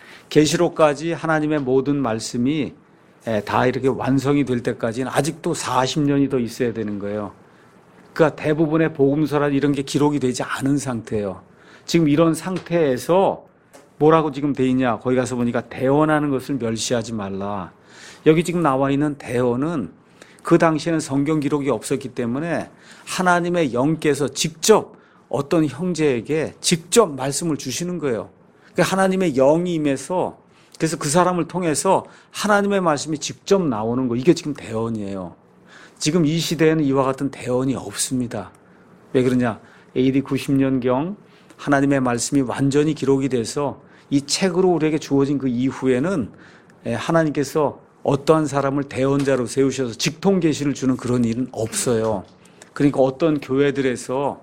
계시록까지 하나님의 모든 말씀이 다 이렇게 완성이 될 때까지는 아직도 40년이 더 있어야 되는 거예요. 그러니까 대부분의 복음서라 이런 게 기록이 되지 않은 상태예요. 지금 이런 상태에서 뭐라고 지금 돼 있냐? 거기 가서 보니까 대언하는 것을 멸시하지 말라. 여기 지금 나와 있는 대언은 그 당시에는 성경 기록이 없었기 때문에 하나님의 영께서 직접 어떤 형제에게 직접 말씀을 주시는 거예요. 하나님의 영이 임해서, 그래서 그 사람을 통해서 하나님의 말씀이 직접 나오는 거, 이게 지금 대언이에요. 지금 이 시대에는 이와 같은 대언이 없습니다. 왜 그러냐? AD 90년경 하나님의 말씀이 완전히 기록이 돼서 이 책으로 우리에게 주어진 그 이후에는 하나님께서 어떠한 사람을 대언자로 세우셔서 직통 계시를 주는 그런 일은 없어요. 그러니까 어떤 교회들에서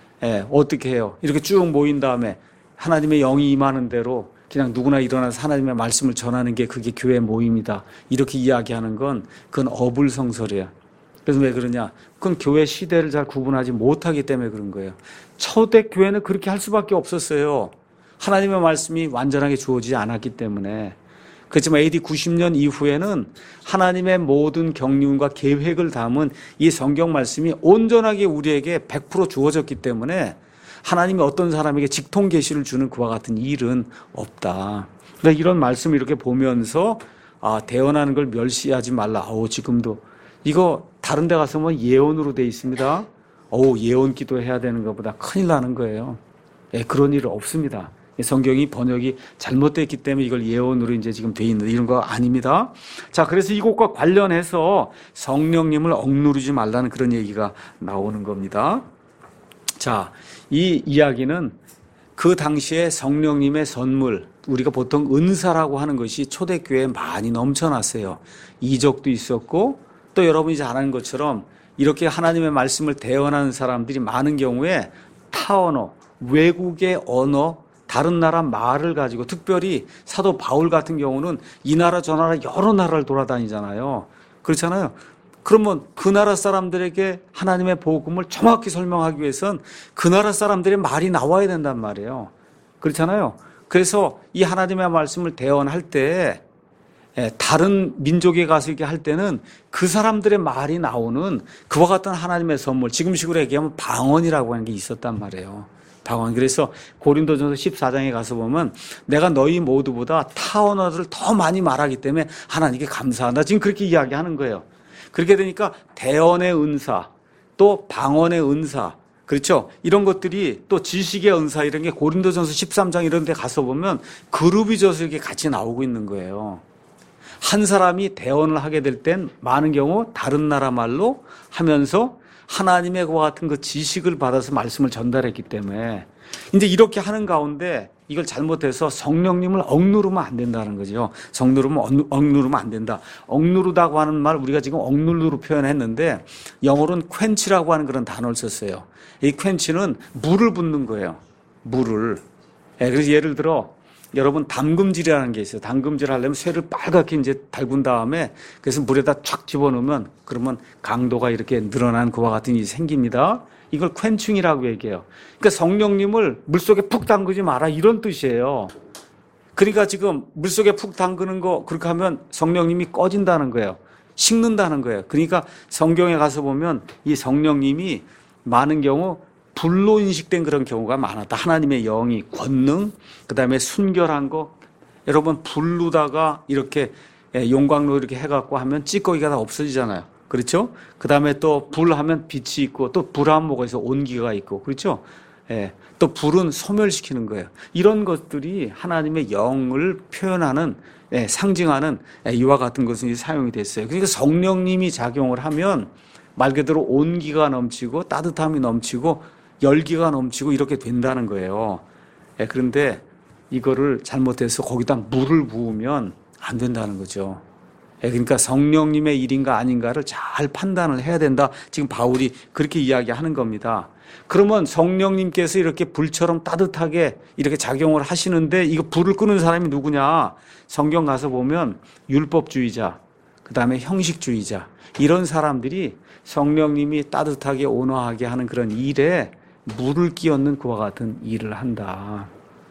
어떻게 해요? 이렇게 쭉 모인 다음에 하나님의 영이 임하는 대로 그냥 누구나 일어나서 하나님의 말씀을 전하는 게 그게 교회 모임이다. 이렇게 이야기하는 건 그건 어불성설이야. 그래서 왜 그러냐? 그건 교회 시대를 잘 구분하지 못하기 때문에 그런 거예요. 초대 교회는 그렇게 할 수밖에 없었어요. 하나님의 말씀이 완전하게 주어지지 않았기 때문에. 그렇지만 AD 90년 이후에는 하나님의 모든 경륜과 계획을 담은 이 성경 말씀이 온전하게 우리에게 100% 주어졌기 때문에 하나님이 어떤 사람에게 직통 계시를 주는 그와 같은 일은 없다. 그러니까 이런 말씀을 이렇게 보면서 대언하는 걸 멸시하지 말라. 지금도 이거 다른 데 가서 뭐 예언으로 돼 있습니다. 예언 기도해야 되는 것보다 큰일 나는 거예요. 그런 일 없습니다. 성경이 번역이 잘못됐기 때문에 이걸 예언으로 이제 지금 돼 있는 이런 거 아닙니다. 자, 그래서 이것과 관련해서 성령님을 억누르지 말라는 그런 얘기가 나오는 겁니다. 자, 이 이야기는 그 당시에 성령님의 선물, 우리가 보통 은사라고 하는 것이 초대교회에 많이 넘쳐났어요. 이적도 있었고 또 여러분이 잘 아는 것처럼 이렇게 하나님의 말씀을 대언하는 사람들이 많은 경우에 타언어, 외국의 언어, 다른 나라 말을 가지고, 특별히 사도 바울 같은 경우는 이 나라 저 나라 여러 나라를 돌아다니잖아요. 그렇잖아요. 그러면 그 나라 사람들에게 하나님의 복음을 정확히 설명하기 위해선 그 나라 사람들의 말이 나와야 된단 말이에요. 그렇잖아요. 그래서 이 하나님의 말씀을 대언할 때 다른 민족에 가서 이렇게 할 때는 그 사람들의 말이 나오는 그와 같은 하나님의 선물, 지금식으로 얘기하면 방언이라고 하는 게 있었단 말이에요. 방언. 그래서 고린도전서 14장에 가서 보면 내가 너희 모두보다 타 언어들을 더 많이 말하기 때문에 하나님께 감사한다. 지금 그렇게 이야기하는 거예요. 그렇게 되니까 대언의 은사, 또 방언의 은사, 그렇죠? 이런 것들이 또 지식의 은사 이런 게 고린도전서 13장 이런 데 가서 보면 그룹이 져서 이렇게 같이 나오고 있는 거예요. 한 사람이 대언을 하게 될 땐 많은 경우 다른 나라 말로 하면서 하나님의 그와 같은 그 지식을 받아서 말씀을 전달했기 때문에 이제 이렇게 하는 가운데 이걸 잘못해서 성령님을 억누르면 안 된다는 거죠. 억누르면 안 된다. 억누르다고 하는 말 우리가 지금 억누르로 표현했는데 영어로는 quench라고 하는 그런 단어를 썼어요. 이 quench는 물을 붓는 거예요. 물을. 그래서 예를 들어 여러분 담금질이라는 게 있어요. 담금질 하려면 쇠를 빨갛게 이제 달군 다음에 그래서 물에다 촥 집어넣으면 그러면 강도가 이렇게 늘어난 그와 같은 일이 생깁니다. 이걸 퀸칭이라고 얘기해요. 그러니까 성령님을 물속에 푹 담그지 마라 이런 뜻이에요. 그러니까 지금 물속에 푹 담그는 거 그렇게 하면 성령님이 꺼진다는 거예요. 식는다는 거예요. 그러니까 성경에 가서 보면 이 성령님이 많은 경우 불로 인식된 그런 경우가 많았다. 하나님의 영이 권능, 그다음에 순결한 거. 여러분 불로다가 이렇게 용광로 이렇게 해갖고 하면 찌꺼기가 다 없어지잖아요. 그렇죠? 그다음에 또 불하면 빛이 있고 또 불하면 뭐가 있어? 온기가 있고 그렇죠? 또 불은 소멸시키는 거예요. 이런 것들이 하나님의 영을 표현하는 상징하는 이와 같은 것은 사용이 됐어요. 그러니까 성령님이 작용을 하면 말 그대로 온기가 넘치고 따뜻함이 넘치고 열기가 넘치고 이렇게 된다는 거예요. 그런데 이거를 잘못해서 거기다 물을 부으면 안 된다는 거죠. 그러니까 성령님의 일인가 아닌가를 잘 판단을 해야 된다. 지금 바울이 그렇게 이야기하는 겁니다. 그러면 성령님께서 이렇게 불처럼 따뜻하게 이렇게 작용을 하시는데 이거 불을 끄는 사람이 누구냐? 성경 가서 보면 율법주의자, 그다음에 형식주의자 이런 사람들이 성령님이 따뜻하게 온화하게 하는 그런 일에 물을 끼얹는 그와 같은 일을 한다.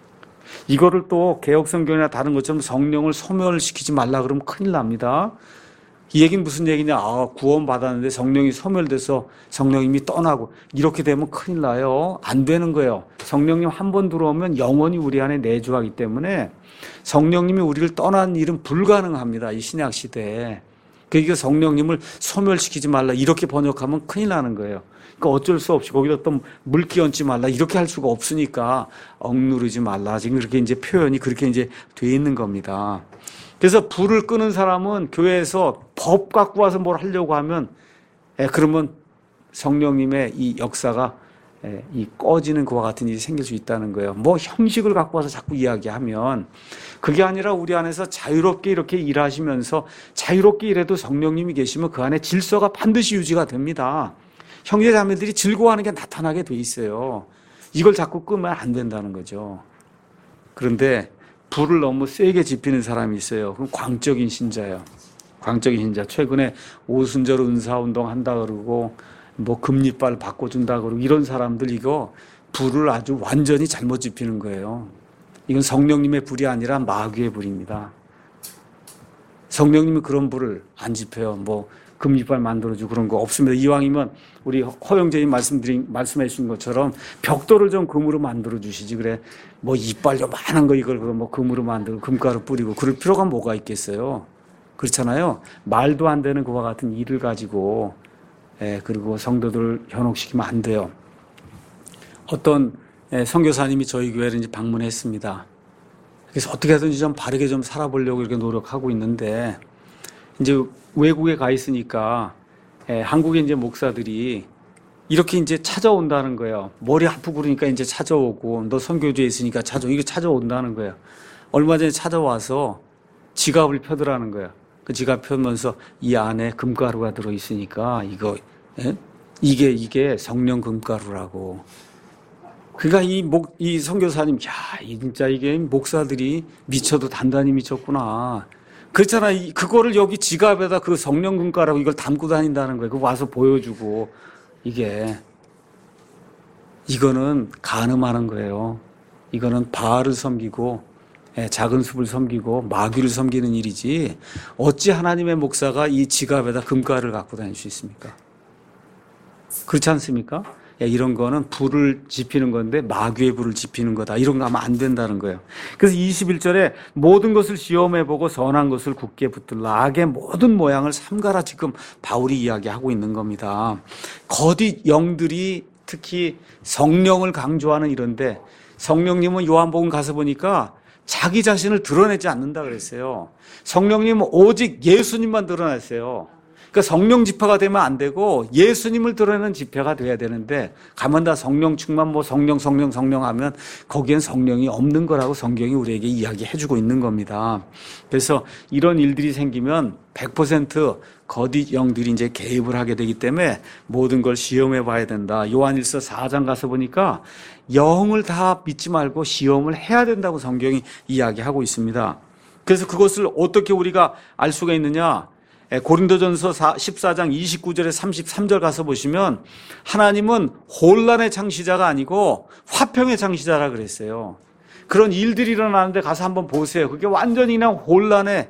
이거를 또 개혁성경이나 다른 것처럼 성령을 소멸시키지 말라 그러면 큰일 납니다. 이 얘기는 무슨 얘기냐? 구원 받았는데 성령이 소멸돼서 성령님이 떠나고 이렇게 되면 큰일 나요. 안 되는 거예요. 성령님 한 번 들어오면 영원히 우리 안에 내주하기 때문에 성령님이 우리를 떠난 일은 불가능합니다. 이 신약 시대에. 그러니까 성령님을 소멸시키지 말라 이렇게 번역하면 큰일 나는 거예요. 그러니까 어쩔 수 없이 거기다 또 물 끼얹지 말라 이렇게 할 수가 없으니까 억누르지 말라 지금 그렇게 이제 표현이 그렇게 이제 돼 있는 겁니다. 그래서 불을 끄는 사람은 교회에서 법 갖고 와서 뭘 하려고 하면 그러면 성령님의 이 역사가 이 꺼지는 그와 같은 일이 생길 수 있다는 거예요. 뭐 형식을 갖고 와서 자꾸 이야기하면 그게 아니라 우리 안에서 자유롭게 이렇게 일하시면서 자유롭게 일해도 성령님이 계시면 그 안에 질서가 반드시 유지가 됩니다. 형제 자매들이 즐거워하는 게 나타나게 돼 있어요. 이걸 자꾸 끄면 안 된다는 거죠. 그런데 불을 너무 세게 지피는 사람이 있어요. 그럼 광적인 신자예요. 광적인 신자. 최근에 오순절 은사운동 한다 그러고 뭐 금리빨 바꿔준다 그러고 이런 사람들 이거 불을 아주 완전히 잘못 지피는 거예요. 이건 성령님의 불이 아니라 마귀의 불입니다. 성령님이 그런 불을 안 지펴요. 뭐 금리빨 만들어주고 그런 거 없습니다. 이왕이면 우리 허영재님 말씀해 주신 것처럼 벽돌을 좀 금으로 만들어 주시지. 그래 뭐 이빨 요만한 거 이걸 뭐 금으로 만들고 금가루 뿌리고 그럴 필요가 뭐가 있겠어요. 그렇잖아요. 말도 안 되는 그와 같은 일을 가지고 그리고 성도들을 현혹시키면 안 돼요. 어떤 선교사님이 저희 교회를 이제 방문했습니다. 그래서 어떻게 하든지 좀 바르게 좀 살아보려고 이렇게 노력하고 있는데 이제 외국에 가 있으니까 한국의 이제 목사들이 이렇게 이제 찾아온다는 거예요. 머리 아프고 그러니까 이제 찾아오고 너 선교지에 있으니까 이거 찾아온다는 거예요. 얼마 전에 찾아와서 지갑을 펴더라는 거예요. 그 지갑 펴면서 이 안에 금가루가 들어 있으니까 이게 성령 금가루라고. 그러니까 이 선교사님, 진짜 이게 목사들이 미쳐도 단단히 미쳤구나. 그렇잖아. 그거를 여기 지갑에다 그 성령 금가루라고 이걸 담고 다닌다는 거예요. 그거 와서 보여주고 이거는 간음하는 거예요. 이거는 바알을 섬기고 작은 숲을 섬기고 마귀를 섬기는 일이지 어찌 하나님의 목사가 이 지갑에다 금가루를 갖고 다닐 수 있습니까? 그렇지 않습니까? 이런 거는 불을 지피는 건데 마귀의 불을 지피는 거다. 이런 거 하면 안 된다는 거예요. 그래서 21절에 모든 것을 시험해보고 선한 것을 굳게 붙들라. 악의 모든 모양을 삼가라. 지금 바울이 이야기하고 있는 겁니다. 거짓 영들이 특히 성령을 강조하는 이런데 성령님은 요한복음 가서 보니까 자기 자신을 드러내지 않는다 그랬어요. 성령님은 오직 예수님만 드러냈어요. 그러니까 성령 집회가 되면 안 되고 예수님을 드러내는 집회가 돼야 되는데 가만 다 성령 충만 성령 하면 거기엔 성령이 없는 거라고 성경이 우리에게 이야기해주고 있는 겁니다. 그래서 이런 일들이 생기면 100% 거짓 영들이 이제 개입을 하게 되기 때문에 모든 걸 시험해 봐야 된다. 요한일서 4장 가서 보니까 영을 다 믿지 말고 시험을 해야 된다고 성경이 이야기하고 있습니다. 그래서 그것을 어떻게 우리가 알 수가 있느냐? 고린도전서 14장 29절에 33절 가서 보시면 하나님은 혼란의 창시자가 아니고 화평의 창시자라 그랬어요. 그런 일들이 일어나는데 가서 한번 보세요. 그게 완전히 그냥 혼란의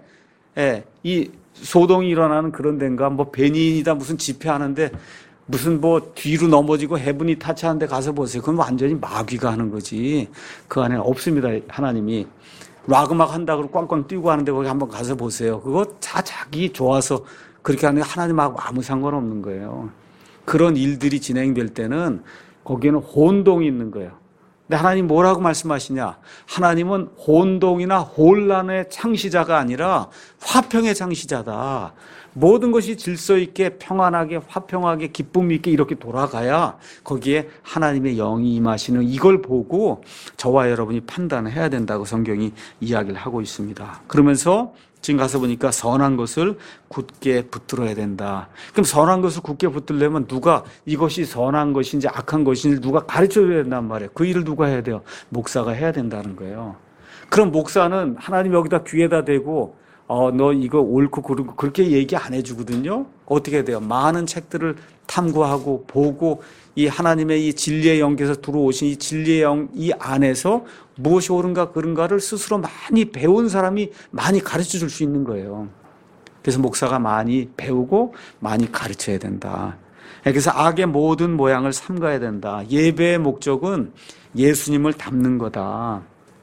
이 소동이 일어나는 그런 데인가 베닌이다 무슨 집회하는데 무슨 뒤로 넘어지고 해븐이 타치하는데 가서 보세요. 그건 완전히 마귀가 하는 거지. 그 안에 없습니다. 하나님이. 락 음악 한다고 꽝꽝 뛰고 하는데 거기 한번 가서 보세요. 그거 다 자기 좋아서 그렇게 하는데 하나님하고 아무 상관없는 거예요. 그런 일들이 진행될 때는 거기에는 혼동이 있는 거예요. 근데 하나님 뭐라고 말씀하시냐? 하나님은 혼동이나 혼란의 창시자가 아니라 화평의 창시자다. 모든 것이 질서 있게 평안하게 화평하게 기쁨 있게 이렇게 돌아가야 거기에 하나님의 영이 임하시는 이걸 보고 저와 여러분이 판단을 해야 된다고 성경이 이야기를 하고 있습니다. 그러면서 지금 가서 보니까 선한 것을 굳게 붙들어야 된다. 그럼 선한 것을 굳게 붙들려면 누가 이것이 선한 것인지 악한 것인지 누가 가르쳐줘야 된단 말이에요. 그 일을 누가 해야 돼요? 목사가 해야 된다는 거예요. 그럼 목사는 하나님 여기다 귀에다 대고 너 이거 옳고 그르고 그렇게 얘기 안 해주거든요. 어떻게 돼요? 많은 책들을 탐구하고 보고 이 하나님의 이 진리의 영께서 들어오신 이 진리의 영 이 안에서 무엇이 옳은가 그른가를 스스로 많이 배운 사람이 많이 가르쳐 줄 수 있는 거예요. 그래서 목사가 많이 배우고 많이 가르쳐야 된다. 그래서 악의 모든 모양을 삼가야 된다. 예배의 목적은 예수님을 닮는 거다.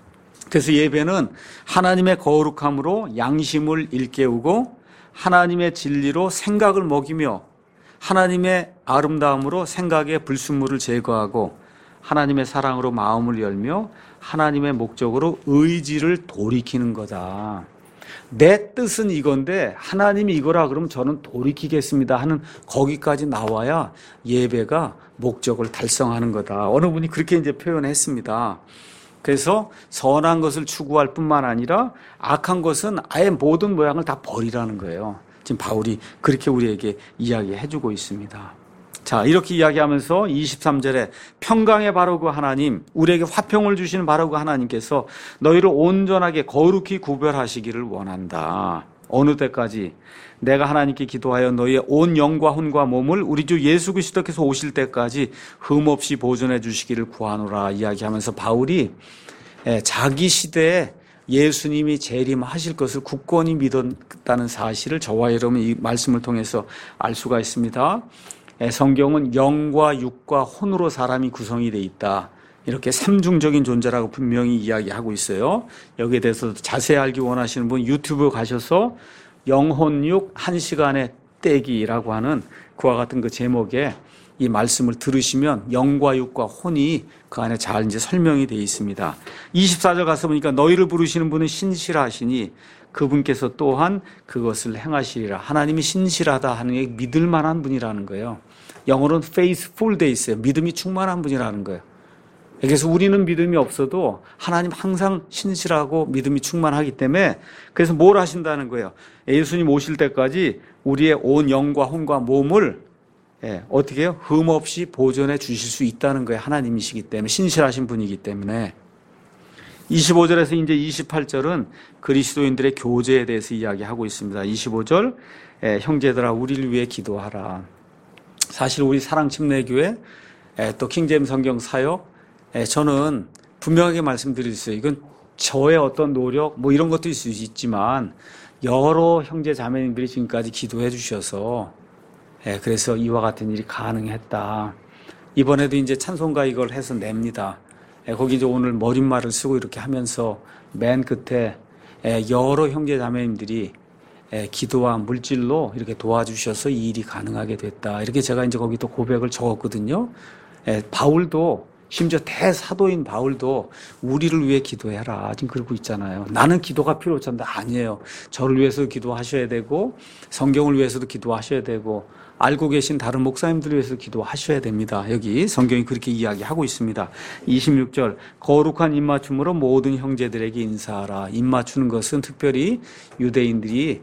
그래서 예배는 하나님의 거룩함으로 양심을 일깨우고 하나님의 진리로 생각을 먹이며 하나님의 아름다움으로 생각의 불순물을 제거하고 하나님의 사랑으로 마음을 열며 하나님의 목적으로 의지를 돌이키는 거다. 내 뜻은 이건데 하나님이 이거라 그러면 저는 돌이키겠습니다 하는 거기까지 나와야 예배가 목적을 달성하는 거다. 어느 분이 그렇게 이제 표현했습니다. 그래서 선한 것을 추구할 뿐만 아니라 악한 것은 아예 모든 모양을 다 버리라는 거예요. 지금 바울이 그렇게 우리에게 이야기해 주고 있습니다. 자, 이렇게 이야기하면서 23절에 평강의 바로 그 하나님, 우리에게 화평을 주시는 바로 그 하나님께서 너희를 온전하게 거룩히 구별하시기를 원한다. 어느 때까지? 내가 하나님께 기도하여 너희의 온 영과 혼과 몸을 우리 주 예수 그리스도께서 오실 때까지 흠없이 보존해 주시기를 구하노라 이야기하면서 바울이 자기 시대에 예수님이 재림하실 것을 굳건히 믿었다는 사실을 저와 여러분 이 말씀을 통해서 알 수가 있습니다. 성경은 영과 육과 혼으로 사람이 구성이 돼 있다. 이렇게 삼중적인 존재라고 분명히 이야기하고 있어요. 여기에 대해서 자세히 알기 원하시는 분 유튜브 가셔서 영혼육 1시간의 떼기라고 하는 그와 같은 그 제목의 이 말씀을 들으시면 영과 육과 혼이 그 안에 잘 이제 설명이 되어 있습니다. 24절 가서 보니까 너희를 부르시는 분은 신실하시니 그분께서 또한 그것을 행하시리라. 하나님이 신실하다 하는 게 믿을 만한 분이라는 거예요. 영어로는 faithful 돼 있어요. 믿음이 충만한 분이라는 거예요. 그래서 우리는 믿음이 없어도 하나님 항상 신실하고 믿음이 충만하기 때문에 그래서 뭘 하신다는 거예요. 예수님 오실 때까지 우리의 온 영과 혼과 몸을 어떻게 해요? 흠없이 보존해 주실 수 있다는 거예요. 하나님이시기 때문에 신실하신 분이기 때문에 25절에서 이제 28절은 그리스도인들의 교제에 대해서 이야기하고 있습니다. 25절 형제들아 우리를 위해 기도하라. 사실 우리 사랑침례교회 또 킹제임스 성경 사역 저는 분명하게 말씀드릴 수 있어요. 이건 저의 어떤 노력 뭐 이런 것도 있을 수 있지만 여러 형제 자매님들이 지금까지 기도해 주셔서 그래서 이와 같은 일이 가능했다. 이번에도 이제 찬송가 이걸 해서 냅니다. 거기 이제 오늘 머릿말을 쓰고 이렇게 하면서 맨 끝에 여러 형제 자매님들이 기도와 물질로 이렇게 도와주셔서 이 일이 가능하게 됐다. 이렇게 제가 이제 거기 또 고백을 적었거든요. 바울도 심지어 대사도인 바울도 우리를 위해 기도해라 지금 그러고 있잖아요. 나는 기도가 필요 없는데 아니에요. 저를 위해서도 기도하셔야 되고 성경을 위해서도 기도하셔야 되고 알고 계신 다른 목사님들을 위해서 기도하셔야 됩니다. 여기 성경이 그렇게 이야기하고 있습니다. 26절 거룩한 입맞춤으로 모든 형제들에게 인사하라. 입맞추는 것은 특별히 유대인들이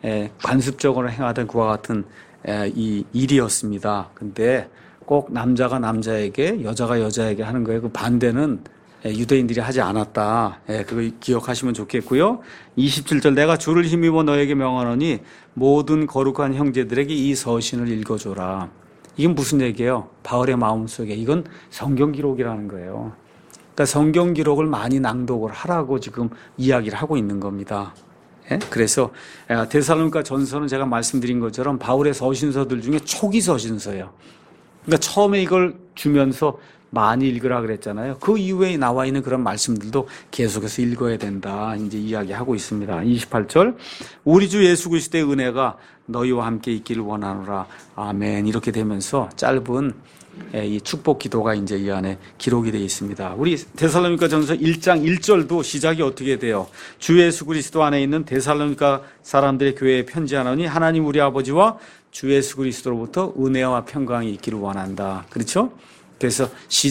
관습적으로 행하던 그와 같은 이 일이었습니다. 근데 꼭 남자가 남자에게 여자가 여자에게 하는 거예요. 그 반대는 유대인들이 하지 않았다. 그거 기억하시면 좋겠고요. 27절 내가 주를 힘입어 너에게 명하노니 모든 거룩한 형제들에게 이 서신을 읽어줘라. 이건 무슨 얘기예요? 바울의 마음속에 이건 성경 기록이라는 거예요. 그러니까 성경 기록을 많이 낭독을 하라고 지금 이야기를 하고 있는 겁니다. 그래서 데살로니가 전서는 제가 말씀드린 것처럼 바울의 서신서들 중에 초기 서신서예요. 그러니까 처음에 이걸 주면서 많이 읽으라 그랬잖아요. 그 이후에 나와 있는 그런 말씀들도 계속해서 읽어야 된다. 이제 이야기하고 있습니다. 28절 우리 주 예수 그리스도의 은혜가 너희와 함께 있기를 원하노라. 아멘. 이렇게 되면서 짧은 이 축복 기도가 이제 이 안에 기록이 되어 있습니다. 우리 데살로니가 전서 1장 1절도 시작이 어떻게 돼요? 주 예수 그리스도 안에 있는 데살로니가 사람들의 교회에 편지하노니 하나님 우리 아버지와 주 예수 그리스도로부터 은혜와 평강이 있기를 원한다. 그렇죠? 그래서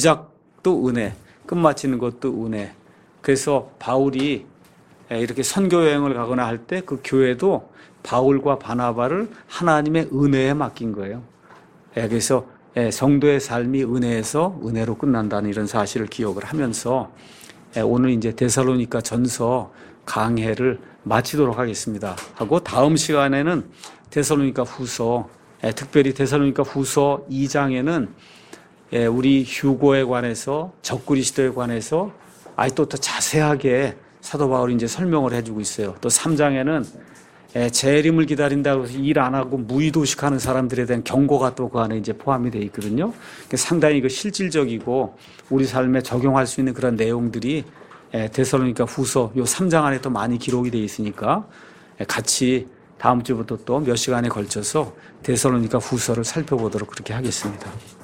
시작도 은혜, 끝마치는 것도 은혜. 그래서 바울이 이렇게 선교 여행을 가거나 할 때 그 교회도 바울과 바나바를 하나님의 은혜에 맡긴 거예요. 그래서 성도의 삶이 은혜에서 은혜로 끝난다는 이런 사실을 기억을 하면서 오늘 이제 데살로니가 전서 강해를 마치도록 하겠습니다. 하고 다음 시간에는 데살로니가 후서, 특별히 데살로니가 후서 2장에는 우리 휴고에 관해서 적그리스도에 관해서 또 더 자세하게 사도 바울이 이제 설명을 해주고 있어요. 또 3장에는 재림을 기다린다고 해서 일 안 하고 무의도식하는 사람들에 대한 경고가 또 그 안에 이제 포함이 되어 있거든요. 상당히 그 실질적이고 우리 삶에 적용할 수 있는 그런 내용들이 데살로니가 후서 요 3장 안에 또 많이 기록이 되어 있으니까 같이 다음 주부터 또 몇 시간에 걸쳐서 데살로니가 후서를 살펴보도록 그렇게 하겠습니다.